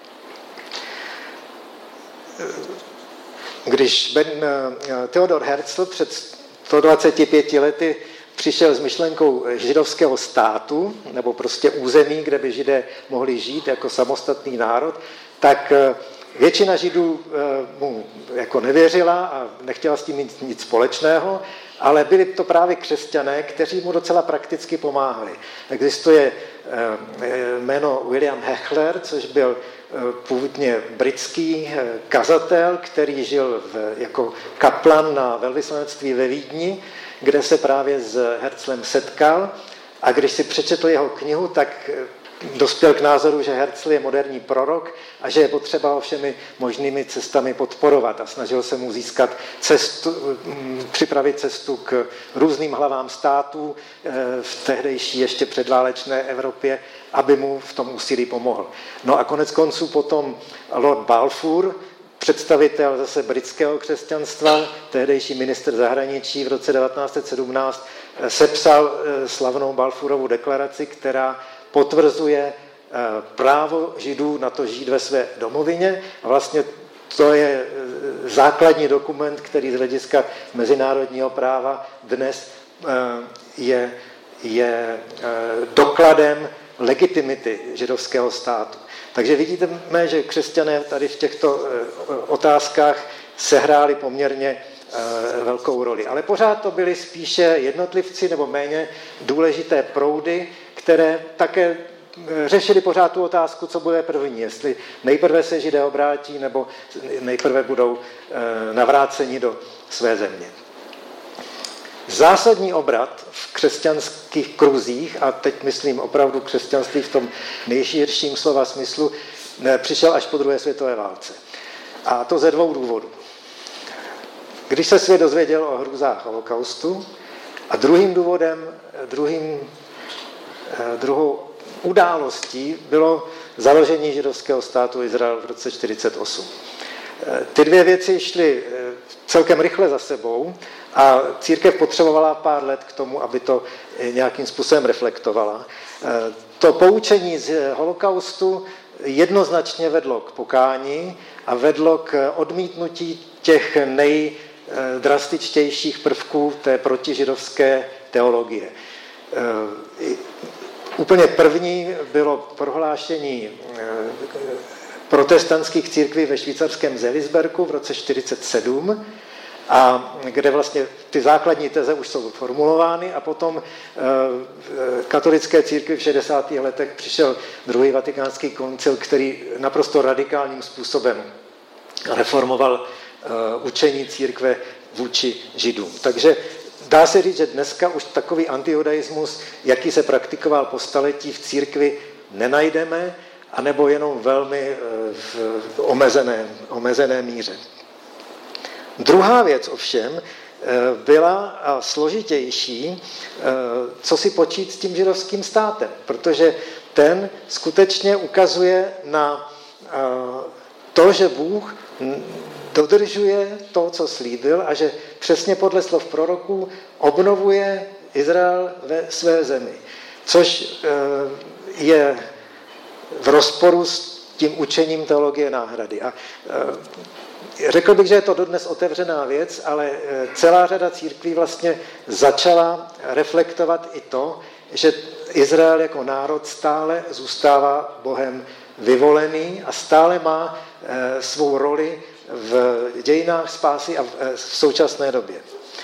Když Theodor Herzl před 125 lety přišel s myšlenkou židovského státu, nebo prostě území, kde by Židé mohli žít jako samostatný národ, tak většina Židů mu jako nevěřila a nechtěla s tím mít nic společného, ale byli to právě křesťané, kteří mu docela prakticky pomáhali. Existuje jméno William Hechler, což byl původně britský kazatel, který žil jako kaplan na velvyslanectví ve Vídni, kde se právě s Herzlem setkal. A když si přečetl jeho knihu, tak dospěl k názoru, že Herzl je moderní prorok a že je potřeba ho všemi možnými cestami podporovat a snažil se mu získat připravit cestu k různým hlavám států v tehdejší ještě předválečné Evropě, aby mu v tom úsilí pomohl. No a konec konců potom Lord Balfour, představitel zase britského křesťanstva, tehdejší ministr zahraničí v roce 1917, sepsal slavnou Balfourovu deklaraci, která potvrzuje právo Židů na to žít ve své domovině. A vlastně to je základní dokument, který z hlediska mezinárodního práva dnes je dokladem legitimity židovského státu. Takže vidíte, že křesťané tady v těchto otázkách sehráli poměrně velkou roli. Ale pořád to byly spíše jednotlivci nebo méně důležité proudy, které také řešili pořád tu otázku, co bude první, jestli nejprve se Židé obrátí, nebo nejprve budou navráceni do své země. Zásadní obrat v křesťanských kruzích, a teď myslím opravdu křesťanství v tom nejširším slova smyslu, přišel až po druhé světové válce. A to ze dvou důvodů. Když se svět dozvěděl o hrůzách holokaustu a druhou událostí bylo založení židovského státu Izrael v roce 1948. Ty dvě věci šly celkem rychle za sebou A církev potřebovala pár let k tomu, aby to nějakým způsobem reflektovala. To poučení z holokaustu jednoznačně vedlo k pokání a vedlo k odmítnutí těch nejdrastičtějších prvků té protižidovské teologie. Úplně první bylo prohlášení protestantských církví ve švýcarském Seelisbergu v roce 1947, a kde vlastně ty základní teze už jsou formulovány a potom katolické církvi v 60. letech přišel druhý vatikánský koncil, který naprosto radikálním způsobem reformoval učení církve vůči židům. Takže dá se říct, že dneska už takový antijudaismus, jaký se praktikoval po staletí v církvi, nenajdeme, anebo jenom velmi v omezené míře. Druhá věc ovšem byla složitější, co si počít s tím židovským státem, protože ten skutečně ukazuje na to, že Bůh dodržuje to, co slíbil a že přesně podle slov proroků obnovuje Izrael ve své zemi, což je v rozporu s tím učením teologie náhrady. A řekl bych, že je to dodnes otevřená věc, ale celá řada církví vlastně začala reflektovat i to, že Izrael jako národ stále zůstává Bohem vyvolený a stále má svou roli v dějinách spásy a v současné době.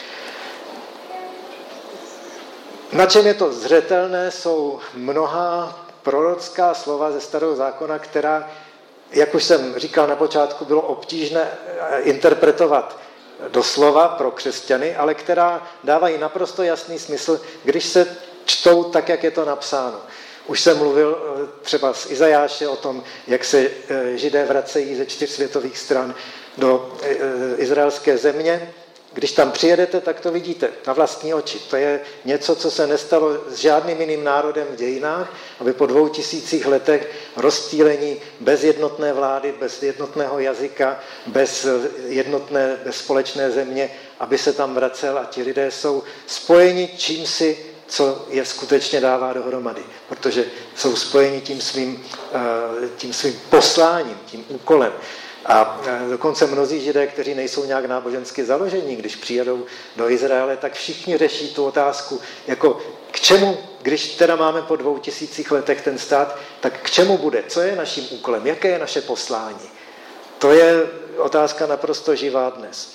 Na čem je to zřetelné, jsou mnohá prorocká slova ze Starého zákona, která, jak už jsem říkal na počátku, bylo obtížné interpretovat doslova pro křesťany, ale která dávají naprosto jasný smysl, když se čtou tak, jak je to napsáno. Už jsem mluvil třeba z Izajáše o tom, jak se Židé vracejí ze 4 světových stran do izraelské země. Když tam přijedete, tak to vidíte na vlastní oči. To je něco, co se nestalo s žádným jiným národem v dějinách, aby po 2000 letech rozptýlení bez jednotné vlády, bez jednotného jazyka, bez společné země, aby se tam vracel a ti lidé jsou spojeni čímsi, co je skutečně dává dohromady, protože jsou spojeni tím svým posláním, tím úkolem. A dokonce mnozí Židé, kteří nejsou nějak nábožensky založení, když přijedou do Izraele, tak všichni řeší tu otázku, jako k čemu, když teda máme po 2000 letech ten stát, tak k čemu bude, co je naším úkolem, jaké je naše poslání. To je otázka naprosto živá dnes.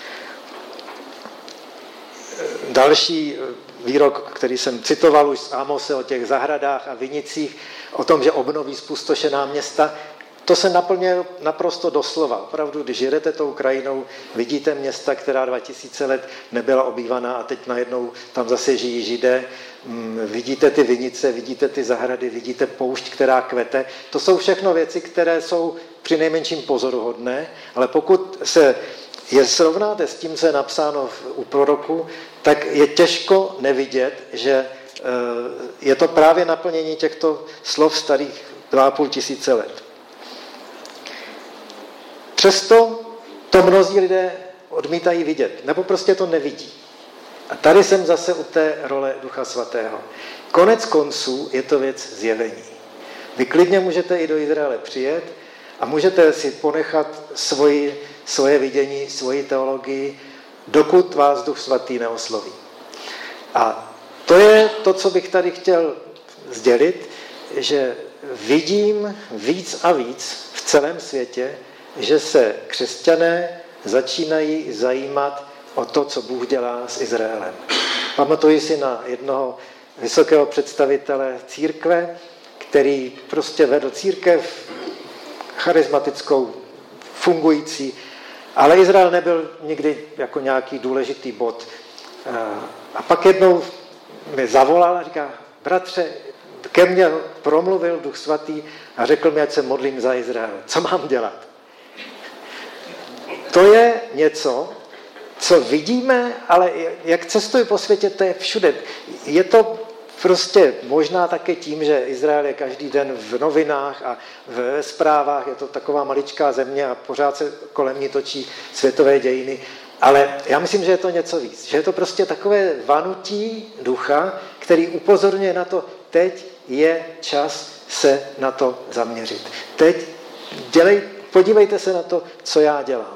Další výrok, který jsem citoval už z Ámose o těch zahradách a vinicích, o tom, že obnoví zpustošená města, to se naplňuje naprosto doslova. Opravdu, když jedete tou krajinou, vidíte města, která 2000 let nebyla obývaná a teď najednou tam zase žijí Židé, vidíte ty vinice, vidíte ty zahrady, vidíte poušť, která kvete. To jsou všechno věci, které jsou přinejmenším pozoruhodné, ale pokud se je srovnáte s tím, co je napsáno u proroku, tak je těžko nevidět, že je to právě naplnění těchto slov starých 2500 let. Přesto to mnozí lidé odmítají vidět, nebo prostě to nevidí. A tady jsem zase u té role Ducha Svatého. Konec konců je to věc zjevení. Vy klidně můžete i do Izraele přijet a můžete si ponechat svoje vidění, svoji teologii, dokud vás Duch Svatý neosloví. A to je to, co bych tady chtěl sdělit, že vidím víc a víc v celém světě, že se křesťané začínají zajímat o to, co Bůh dělá s Izraelem. Pamatuji si na jednoho vysokého představitele církve, který prostě vedl církev charismatickou, fungující, ale Izrael nebyl nikdy jako nějaký důležitý bod. A pak jednou mi zavolal a říká, bratře, ke mně promluvil Duch Svatý a řekl mi, ať se modlím za Izrael. Co mám dělat? To je něco, co vidíme, ale jak cestuji po světě, to je všude. Je to prostě možná také tím, že Izrael je každý den v novinách a v zprávách, je to taková maličká země a pořád se kolem ní točí světové dějiny, Ale já myslím, že je to něco víc. Že je to prostě takové vanutí ducha, který upozorňuje na to, teď je čas se na to zaměřit. Teď podívejte se na to, co já dělám.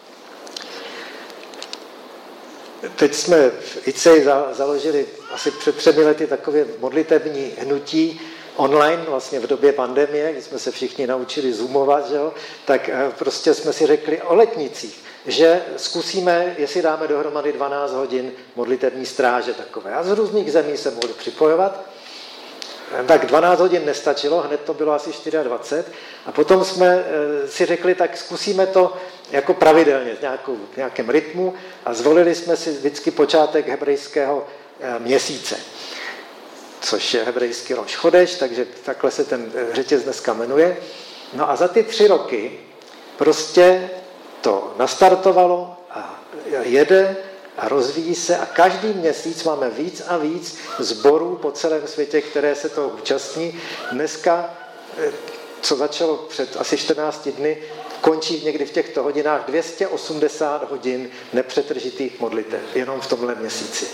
Teď jsme v ICEI založili asi před 3 lety takové modlitební hnutí online, vlastně v době pandemie, kdy jsme se všichni naučili zoomovat, že jo? Tak prostě jsme si řekli o letnicích, že zkusíme, jestli dáme dohromady 12 hodin modlitební stráže takové. A z různých zemí se mohli připojovat. Tak 12 hodin nestačilo, hned to bylo asi 24. A potom jsme si řekli, tak zkusíme to jako pravidelně, v nějakém rytmu a zvolili jsme si vždycky počátek hebrejského měsíce, což je hebrejský Roš Chodeš, takže takhle se ten řetěz dneska jmenuje. No a za ty 3 roky prostě to nastartovalo a jede a rozvíjí se a každý měsíc máme víc a víc sborů po celém světě, které se toho účastní. Dneska, co začalo před asi 14 dny, končí někdy v těchto hodinách 280 hodin nepřetržitých modlitev, jenom v tomhle měsíci.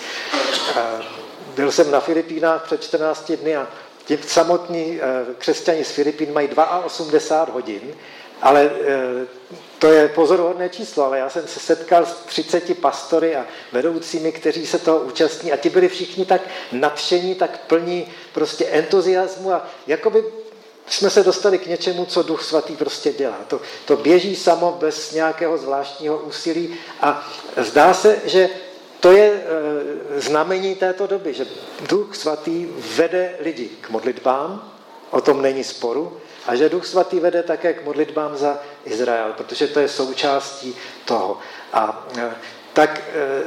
Byl jsem na Filipínách před 14 dny a ti samotní křesťani z Filipín mají 82 hodin, ale to je pozoruhodné číslo, ale já jsem se setkal s 30 pastory a vedoucími, kteří se toho účastní a ti byli všichni tak nadšení, tak plní prostě entuziasmu a jakoby jsme se dostali k něčemu, co Duch Svatý prostě dělá. To běží samo bez nějakého zvláštního úsilí a zdá se, že to je znamení této doby, že Duch Svatý vede lidi k modlitbám, o tom není sporu, a že Duch Svatý vede také k modlitbám za Izrael, protože to je součástí toho. A tak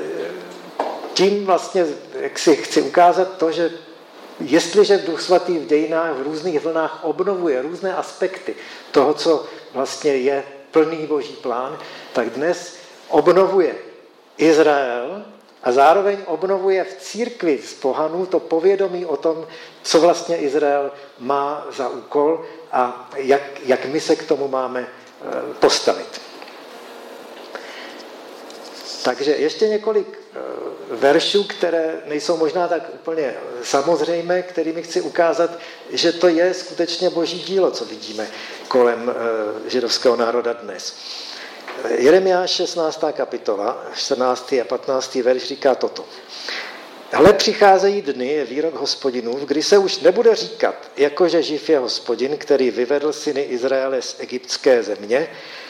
tím vlastně jak si chci ukázat to, že jestliže Duch Svatý v dějinách, v různých vlnách obnovuje různé aspekty toho, co vlastně je plný Boží plán, tak dnes obnovuje Izrael a zároveň obnovuje v církvi z pohanů to povědomí o tom, co vlastně Izrael má za úkol a jak my se k tomu máme postavit. Takže ještě několik veršů, které nejsou možná tak úplně samozřejmé, kterými chci ukázat, že to je skutečně Boží dílo, co vidíme kolem židovského národa dnes. Jeremiáš 16. kapitola, 14. a 15. verš říká toto. Hle, přicházejí dny, je výrok Hospodinův, kdy se už nebude říkat, jakože živ je Hospodin, který vyvedl syny Izraele z egyptské země,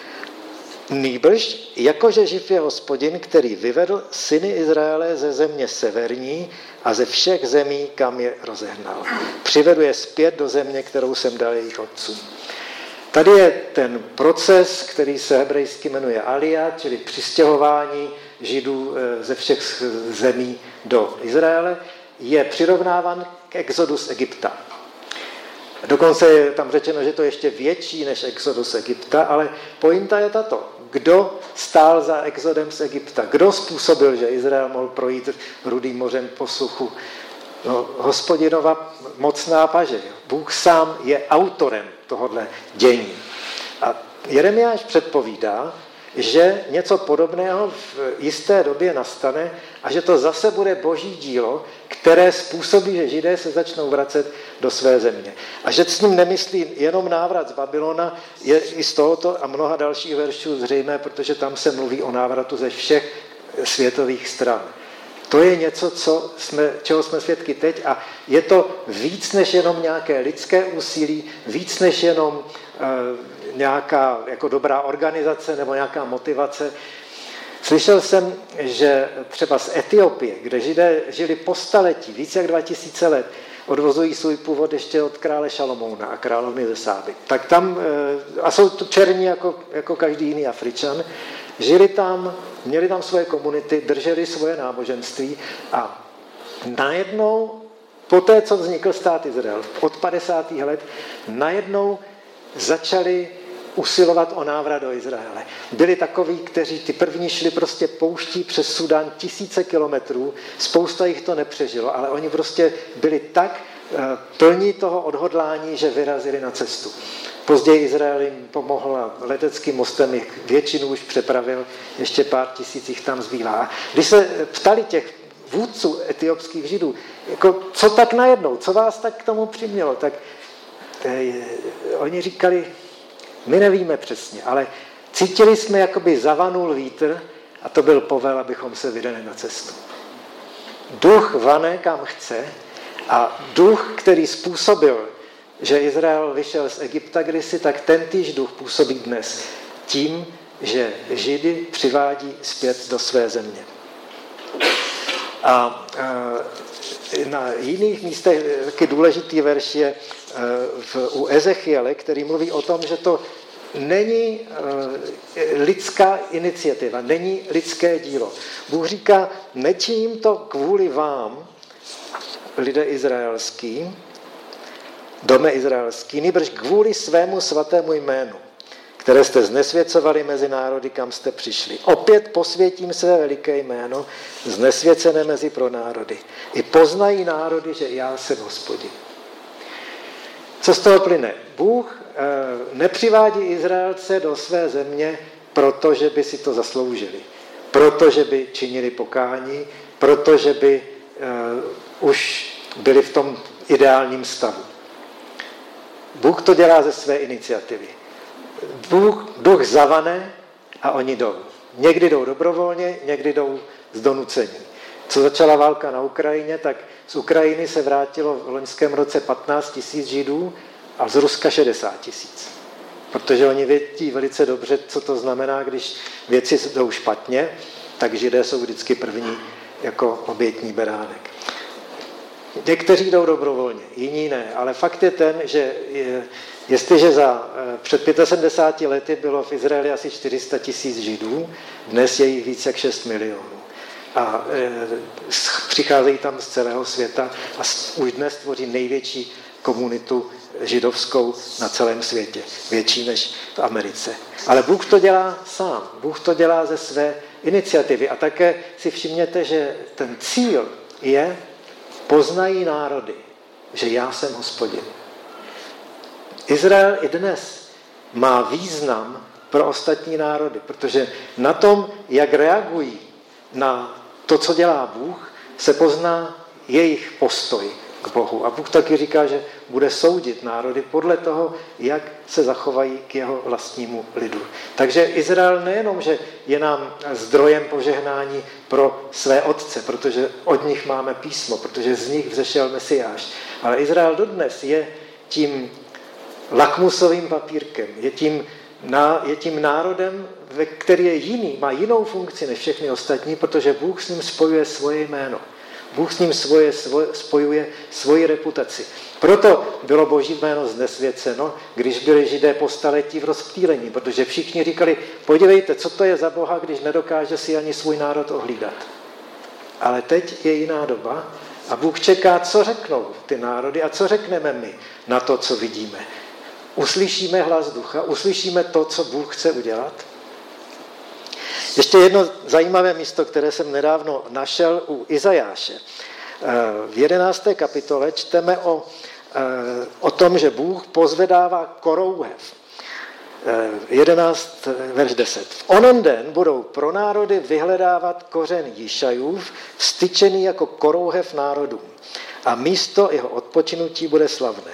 nýbrž, jakože živ je Hospodin, který vyvedl syny Izraele ze země severní a ze všech zemí, kam je rozehnal. Přivedu je zpět do země, kterou jsem dal jejich otcům. Tady je ten proces, který se hebrejsky jmenuje Alija, čili přistěhování Židů ze všech zemí do Izraele, je přirovnáván k exodu z Egypta. Dokonce je tam řečeno, že to je ještě větší než exodus z Egypta, ale pointa je tato. Kdo stál za exodem z Egypta? Kdo způsobil, že Izrael mohl projít Rudým mořem po suchu? No, Hospodinova mocná paže. Bůh sám je autorem tohodle dění. A Jeremiáš předpovídá, že něco podobného v jisté době nastane a že to zase bude Boží dílo, které způsobí, že Židé se začnou vracet do své země. A že s ním nemyslí jenom návrat z Babylona, je i z tohoto a mnoha dalších veršů zřejmé, protože tam se mluví o návratu ze všech světových stran. To je něco, čeho jsme svědky teď a je to víc než jenom nějaké lidské úsilí, víc než jenom nějaká jako dobrá organizace nebo nějaká motivace. Slyšel jsem, že třeba z Etiopie, kde Židé žili po staletí, více jak 2000 let, odvozují svůj původ ještě od krále Šalomouna a královny ze Sáby. Tak tam, a jsou to černí jako každý jiný Afričan, žili tam, měli tam svoje komunity, drželi svoje náboženství a najednou, poté, co vznikl stát Izrael od 50. let, najednou začali usilovat o návrat do Izraele. Byli takoví, kteří ty první šli prostě pouští přes Sudán 1000 kilometrů, spousta jich to nepřežilo, ale oni prostě byli tak plní toho odhodlání, že vyrazili na cestu. Později Izrael jim pomohl a leteckým mostem jich většinu už přepravil, ještě pár tisíc jich tam zbývá. Když se ptali těch vůdců etiopských Židů, jako, co tak najednou, co vás tak k tomu přimělo, tak oni říkali, my nevíme přesně, ale cítili jsme, jakoby zavanul vítr a to byl povel, abychom se vydali na cestu. Duch vane kam chce a duch, který způsobil, že Izrael vyšel z Egypta kdysi, tak tentýž duch působí dnes tím, že Židy přivádí zpět do své země. A na jiných místech taky důležitý verš je u Ezechiele, který mluví o tom, že to není lidská iniciativa, není lidské dílo. Bůh říká, nečiním to kvůli vám, lidé izraelský, dome izraelský, nýbrž kvůli svému svatému jménu, které jste znesvěcovali mezi národy, kam jste přišli. Opět posvětím své veliké jméno, znesvěcené mezi pro národy. I poznají národy, že já jsem Hospodin. Co z toho plyne? Bůh nepřivádí Izraelce do své země, protože by si to zasloužili. Protože by činili pokání, protože by už byli v tom ideálním stavu. Bůh to dělá ze své iniciativy. Duch zavane a oni jdou. Někdy jdou dobrovolně, někdy jdou z donucení. Co začala válka na Ukrajině, tak z Ukrajiny se vrátilo v loňském roce 15 000 Židů a z Ruska 60 000. Protože oni vědí velice dobře, co to znamená, když věci jdou špatně, tak Židé jsou vždycky první jako obětní beránek. Někteří jdou dobrovolně, jiní ne, ale fakt je ten, že jestliže před 75 lety bylo v Izraeli asi 400 000 Židů, dnes je jich více jak 6 milionů. A přicházejí tam z celého světa a už dnes tvoří největší komunitu židovskou na celém světě. Větší než v Americe. Ale Bůh to dělá sám. Bůh to dělá ze své iniciativy. A také si všimněte, že ten cíl je poznají národy, že já jsem Hospodin. Izrael i dnes má význam pro ostatní národy, protože na tom, jak reagují na to, co dělá Bůh, se pozná jejich postoj k Bohu. A Bůh taky říká, že bude soudit národy podle toho, jak se zachovají k jeho vlastnímu lidu. Takže Izrael nejenom, že je nám zdrojem požehnání pro své otce, protože od nich máme písmo, protože z nich vzešel Mesiáš, ale Izrael dodnes je tím lakmusovým papírkem, je tím národem, který je jiný, má jinou funkci než všechny ostatní, protože Bůh s ním spojuje svoje jméno. Bůh s ním spojuje svoji reputaci. Proto bylo Boží jméno znesvěceno, když byli Židé po staletí v rozptýlení, protože všichni říkali, podívejte, co to je za Boha, když nedokáže si ani svůj národ ohlídat. Ale teď je jiná doba a Bůh čeká, co řeknou ty národy a co řekneme my na to, co vidíme. Uslyšíme hlas ducha, uslyšíme to, co Bůh chce udělat. Ještě jedno zajímavé místo, které jsem nedávno našel u Izajáše. V 11. kapitole čteme o tom, že Bůh pozvedává korouhev. 11. verš 10. V onen den budou pro národy vyhledávat kořen Jišajův, vstyčený jako korouhev národům. A místo jeho odpočinutí bude slavné.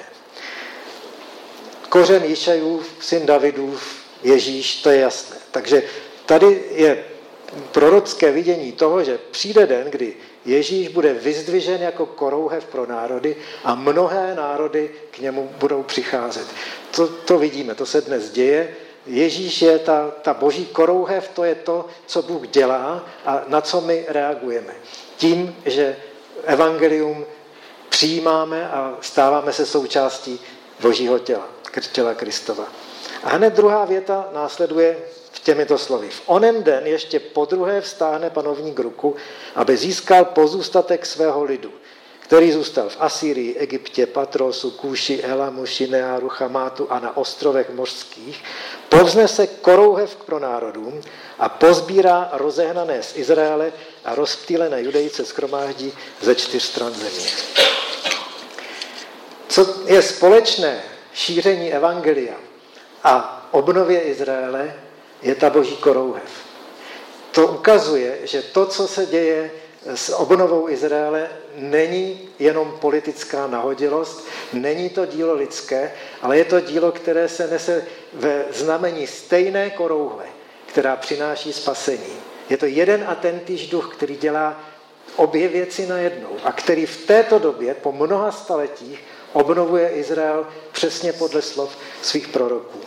Kořen Jišajův, syn Davidův, Ježíš, to je jasné. Takže tady je prorocké vidění toho, že přijde den, kdy Ježíš bude vyzdvižen jako korouhev pro národy a mnohé národy k němu budou přicházet. To vidíme, to se dnes děje. Ježíš je ta boží korouhev, to je to, co Bůh dělá a na co my reagujeme. Tím, že evangelium přijímáme a stáváme se součástí božího těla Kristova. A hned druhá věta následuje těmito slovy. V onen den ještě podruhé vstáhne panovník ruku, aby získal pozůstatek svého lidu, který zůstal v Asýrii, Egyptě, Patrosu, Kúši, Elamu, Šineáru, Chamátu a na ostrovech mořských, povznese korouhev pro národům a pozbírá rozehnané z Izraele a rozptýlené Judejce shromáždí ze 4 stran země. Co je společné šíření evangelia a obnově Izraele je ta boží korouhev. To ukazuje, že to, co se děje s obnovou Izraele, není jenom politická nahodilost, není to dílo lidské, ale je to dílo, které se nese ve znamení stejné korouhve, která přináší spasení. Je to jeden a tentýž duch, který dělá obě věci najednou a který v této době po mnoha staletích obnovuje Izrael přesně podle slov svých proroků.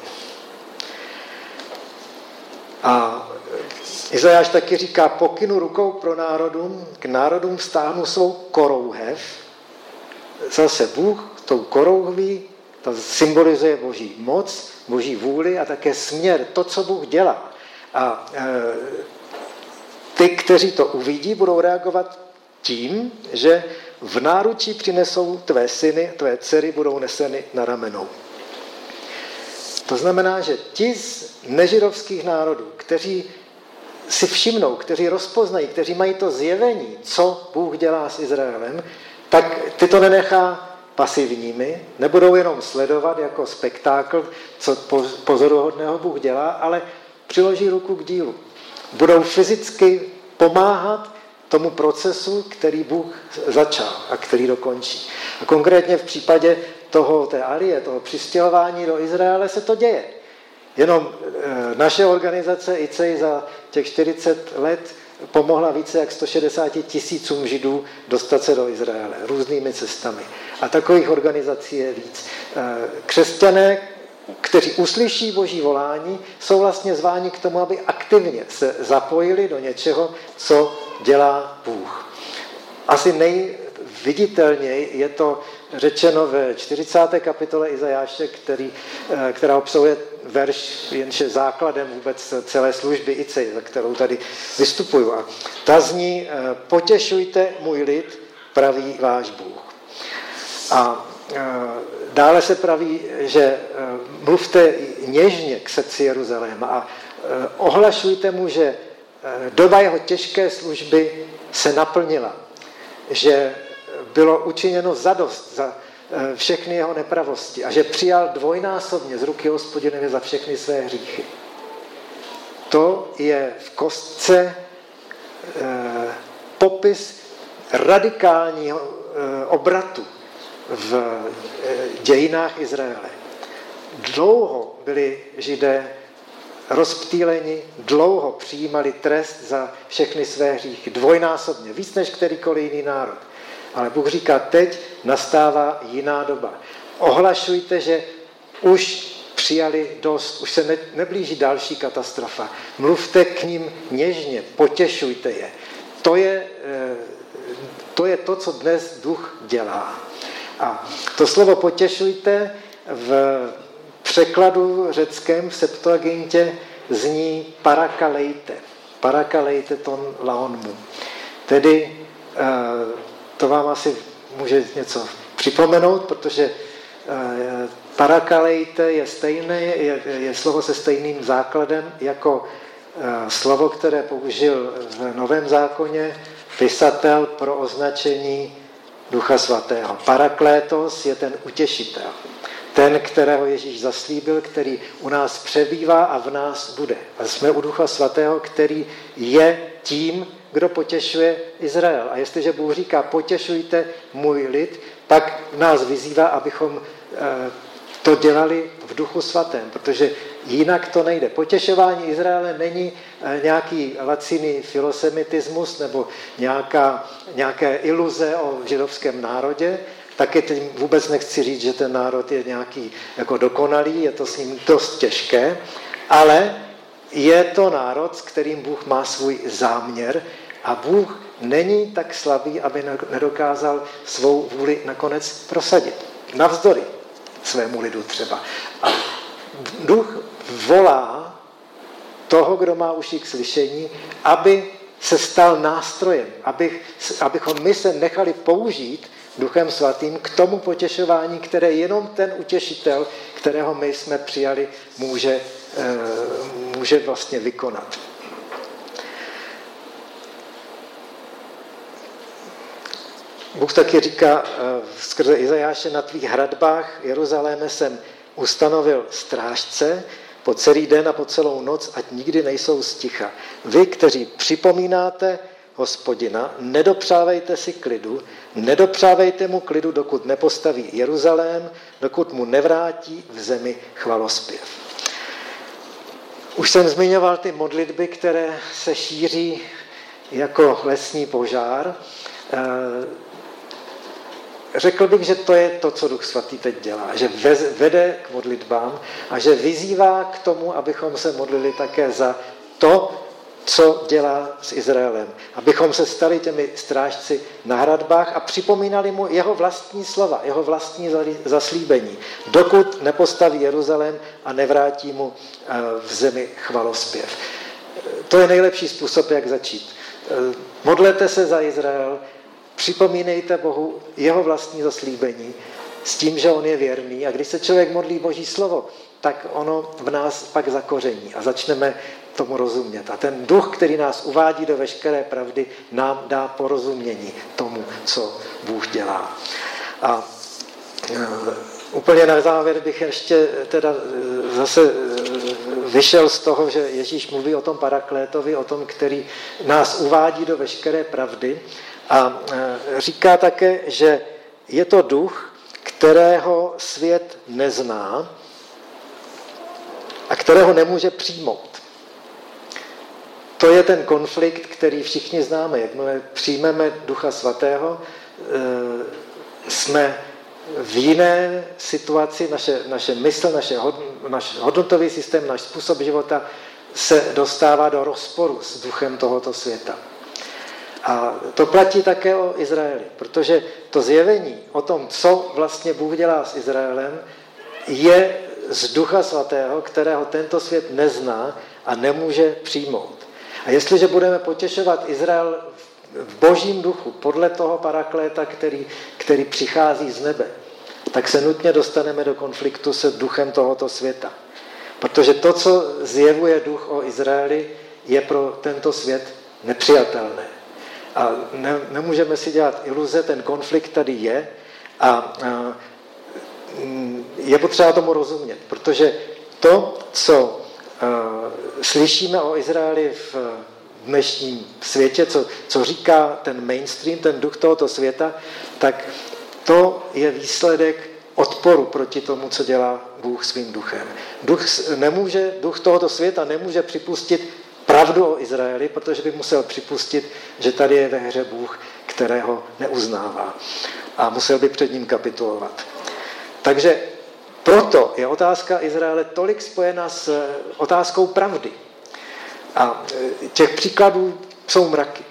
A Izajáš taky říká, pokynu rukou pro národům, k národům stáhnu svou korouhev. Zase Bůh tou korouhví, to symbolizuje boží moc, boží vůli a také směr, to, co Bůh dělá. A ty, kteří to uvidí, budou reagovat tím, že v náručí přinesou tvé syny, tvé dcery budou neseny na ramenou. To znamená, že ti z nežidovských národů, kteří si všimnou, kteří rozpoznají, kteří mají to zjevení, co Bůh dělá s Izraelem, tak ty to nenechá pasivními, nebudou jenom sledovat jako spektákl, co pozoruhodného Bůh dělá, ale přiloží ruku k dílu. Budou fyzicky pomáhat tomu procesu, který Bůh začal a který dokončí. A konkrétně v případě té arie, toho přistěhování do Izraele se to děje. Jenom naše organizace ICEI za těch 40 let pomohla více jak 160 000 Židů dostat se do Izraele různými cestami. A takových organizací je víc. Křesťané, kteří uslyší boží volání, jsou vlastně zváni k tomu, aby aktivně se zapojili do něčeho, co dělá Bůh. Asi nejviditelněji je to řečeno ve 40. kapitole Izajáše, která obsahuje verš, jenž je základem vůbec celé služby ICEI, za kterou tady vystupuju. A ta zní, potěšujte můj lid, praví váš Bůh. A dále se praví, že mluvte něžně k srdci Jeruzaléma a ohlašujte mu, že doba jeho těžké služby se naplnila, že bylo učiněno zadost za všechny jeho nepravosti a že přijal dvojnásobně z ruky Hospodinovy za všechny své hříchy. To je v kostce popis radikálního obratu v dějinách Izraele. Dlouho byli Židé rozptýleni, dlouho přijímali trest za všechny své hříchy, dvojnásobně, víc než kterýkoliv jiný národ. Ale Bůh říká, teď nastává jiná doba. Ohlašujte, že už přijali dost, už se neblíží další katastrofa. Mluvte k ním něžně, potěšujte je. To je to, co dnes duch dělá. A to slovo potěšujte v překladu řeckém v Septuagintě zní parakalejte. Parakalejte ton laonmu. Tedy to vám asi může něco připomenout, protože parakalejte je stejné, je slovo se stejným základem jako slovo, které použil v Novém zákoně pisatel pro označení Ducha Svatého. Paraklétos je ten utěšitel. Ten, kterého Ježíš zaslíbil, který u nás přebývá a v nás bude. A jsme u Ducha Svatého, který je tím, kdo potěšuje Izrael. A jestliže Bůh říká, potěšujte můj lid, pak nás vyzývá, abychom to dělali v Duchu Svatém, protože jinak to nejde. Potěšování Izraele není nějaký laciný filosemitismus nebo nějaké iluze o židovském národě. Taky teď vůbec nechci říct, že ten národ je nějaký jako dokonalý, je to s ním dost těžké, ale je to národ, s kterým Bůh má svůj záměr a Bůh není tak slabý, aby nedokázal svou vůli nakonec prosadit. Navzdory svému lidu třeba. A duch volá toho, kdo má uši k slyšení, aby se stal nástrojem, abychom my se nechali použít Duchem Svatým k tomu potěšování, které jenom ten utěšitel, kterého my jsme přijali, může vlastně vykonat. Bůh taky říká skrze Izajáše, na tvých hradbách Jeruzaléme jsem ustanovil strážce po celý den a po celou noc, ať nikdy nejsou sticha. Vy, kteří připomínáte Hospodina, nedopřávejte si klidu, nedopřávejte mu klidu, dokud nepostaví Jeruzalém, dokud mu nevrátí v zemi chvalospěv. Už jsem zmiňoval ty modlitby, které se šíří jako lesní požár. Řekl bych, že to je to, co Duch Svatý teď dělá, že vede k modlitbám a že vyzývá k tomu, abychom se modlili také za to, co dělá s Izraelem. Abychom se stali těmi strážci na hradbách a připomínali mu jeho vlastní slova, jeho vlastní zaslíbení, dokud nepostaví Jeruzalém a nevrátí mu v zemi chvalospěv. To je nejlepší způsob, jak začít. Modlete se za Izrael, připomínejte Bohu jeho vlastní zaslíbení s tím, že on je věrný. A když se člověk modlí Boží slovo, tak ono v nás pak zakoření a začneme tomu rozumět. A ten duch, který nás uvádí do veškeré pravdy, nám dá porozumění tomu, co Bůh dělá. A úplně na závěr bych ještě teda zase vyšel z toho, že Ježíš mluví o tom paraklétovi, o tom, který nás uvádí do veškeré pravdy a říká také, že je to duch, kterého svět nezná a kterého nemůže přijmout. To je ten konflikt, který všichni známe. Jakmile přijmeme Ducha Svatého, jsme v jiné situaci, naše mysl, náš hodnotový systém, náš způsob života se dostává do rozporu s duchem tohoto světa. A to platí také o Izraeli, protože to zjevení o tom, co vlastně Bůh dělá s Izraelem, je z Ducha Svatého, kterého tento svět nezná a nemůže přijmout. A jestliže budeme potěšovat Izrael v Božím duchu, podle toho parakléta, který přichází z nebe, tak se nutně dostaneme do konfliktu se duchem tohoto světa. Protože to, co zjevuje duch o Izraeli, je pro tento svět nepřijatelné. A nemůžeme si dělat iluze, ten konflikt tady je a je potřeba tomu rozumět, protože to, co slyšíme o Izraeli v dnešním světě, co říká ten mainstream, ten duch tohoto světa, tak to je výsledek odporu proti tomu, co dělá Bůh svým duchem. Duch tohoto světa nemůže připustit pravdu o Izraeli, protože by musel připustit, že tady je ve hře Bůh, kterého neuznává. A musel by před ním kapitulovat. Takže proto je otázka Izraele tolik spojena s otázkou pravdy. A těch příkladů jsou mraky.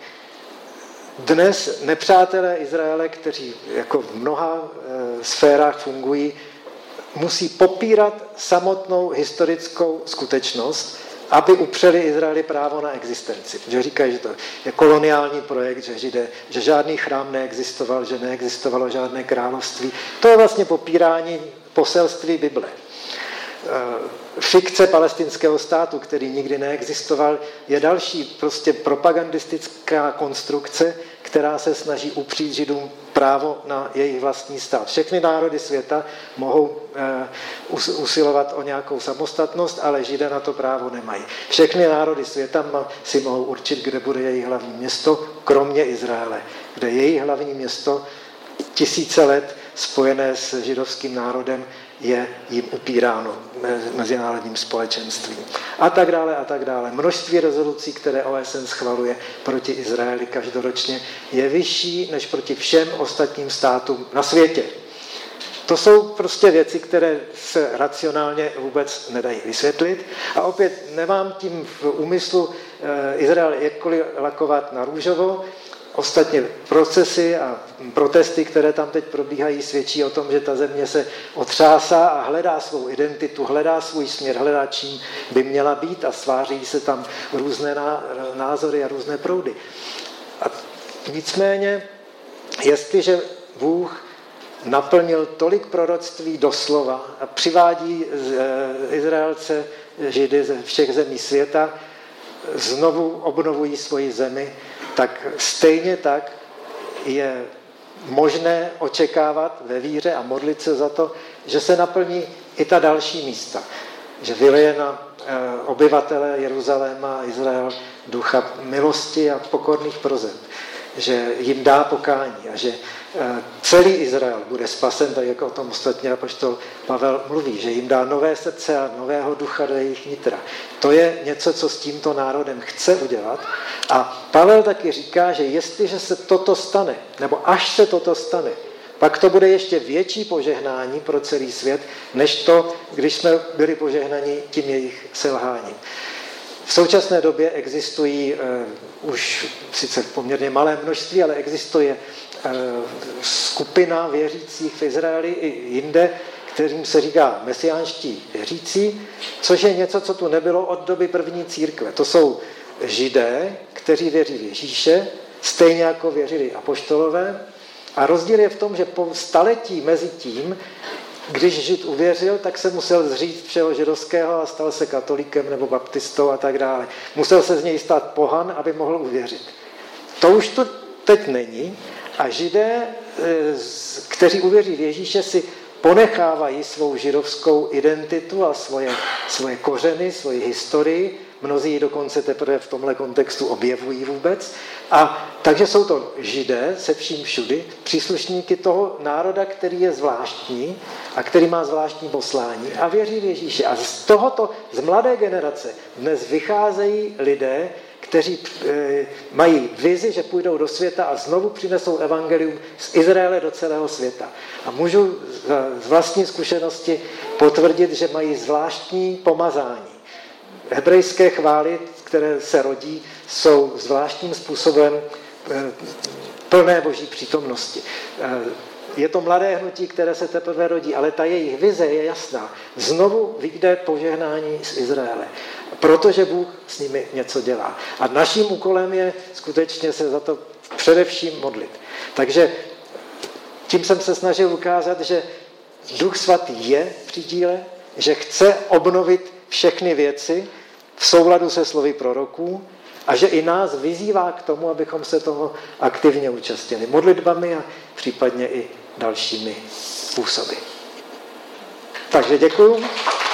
Dnes nepřátelé Izraele, kteří jako v mnoha sférách fungují, musí popírat samotnou historickou skutečnost, aby upřeli Izraeli právo na existenci. Protože říkají, že to je koloniální projekt, že žádný chrám neexistoval, že neexistovalo žádné království. To je vlastně popírání poselství Bible. Fikce palestinského státu, který nikdy neexistoval, je další prostě propagandistická konstrukce, která se snaží upřít Židům právo na jejich vlastní stát. Všechny národy světa mohou usilovat o nějakou samostatnost, ale Židé na to právo nemají. Všechny národy světa si mohou určit, kde bude jejich hlavní město, kromě Izraele, kde jejich hlavní město tisíce let spojené s židovským národem je jim upíráno mezinárodním společenstvím. A tak dále, a tak dále. Množství rezolucí, které OSN schvaluje proti Izraeli každoročně, je vyšší než proti všem ostatním státům na světě. To jsou prostě věci, které se racionálně vůbec nedají vysvětlit. A opět nemám tím v úmyslu Izrael jakkoliv lakovat na růžovo. Ostatně procesy a protesty, které tam teď probíhají, svědčí o tom, že ta země se otřásá a hledá svou identitu, hledá svůj směr, hledá, čím by měla být a sváří se tam různé názory a různé proudy. A nicméně, jestliže Bůh naplnil tolik proroctví doslova a přivádí Izraelce, Židy ze všech zemí světa, znovu obnovují svoji zemi, tak stejně tak je možné očekávat ve víře a modlit se za to, že se naplní i ta další místa. Že vyleje na obyvatele Jeruzaléma a Izrael ducha milosti a pokorných prozeb. Že jim dá pokání a že celý Izrael bude spasen, tak jako o tom ostatně apoštol Pavel mluví, že jim dá nové srdce a nového ducha do jejich nitra. To je něco, co s tímto národem chce udělat. A Pavel taky říká, že jestliže se toto stane, nebo až se toto stane, pak to bude ještě větší požehnání pro celý svět, než to, když jsme byli požehnaní tím jejich selháním. V současné době existují už sice v poměrně malé množství, ale existuje skupina věřících v Izraeli i jinde, kterým se říká mesiánští věřící, což je něco, co tu nebylo od doby první církve. To jsou Židé, kteří věří v Ježíše, stejně jako věřili apoštolové. A rozdíl je v tom, že po staletí mezi tím, když Žid uvěřil, tak se musel zříct všeho židovského a stal se katolíkem nebo baptistou a tak dále. Musel se z něj stát pohan, aby mohl uvěřit. To už to teď není a Židé, kteří uvěří v Ježíše, si ponechávají svou židovskou identitu a svoje kořeny, svoji historii. Mnozí ji dokonce teprve v tomhle kontextu objevují vůbec. A takže jsou to Židé se vším všudy, příslušníky toho národa, který je zvláštní a který má zvláštní poslání a věří v Ježíše. A z tohoto, z mladé generace dnes vycházejí lidé, kteří mají vizi, že půjdou do světa a znovu přinesou evangelium z Izraele do celého světa. A můžu z vlastní zkušenosti potvrdit, že mají zvláštní pomazání. Hebrejské chvály, které se rodí, jsou zvláštním způsobem plné Boží přítomnosti. Je to mladé hnutí, které se teprve rodí, ale ta jejich vize je jasná. Znovu vyjde požehnání z Izraele, protože Bůh s nimi něco dělá. A naším úkolem je skutečně se za to především modlit. Takže tím jsem se snažil ukázat, že Duch Svatý je při díle, že chce obnovit všechny věci v souladu se slovy proroků a že i nás vyzývá k tomu, abychom se toho aktivně účastnili modlitbami a případně i dalšími způsoby. Takže děkuju.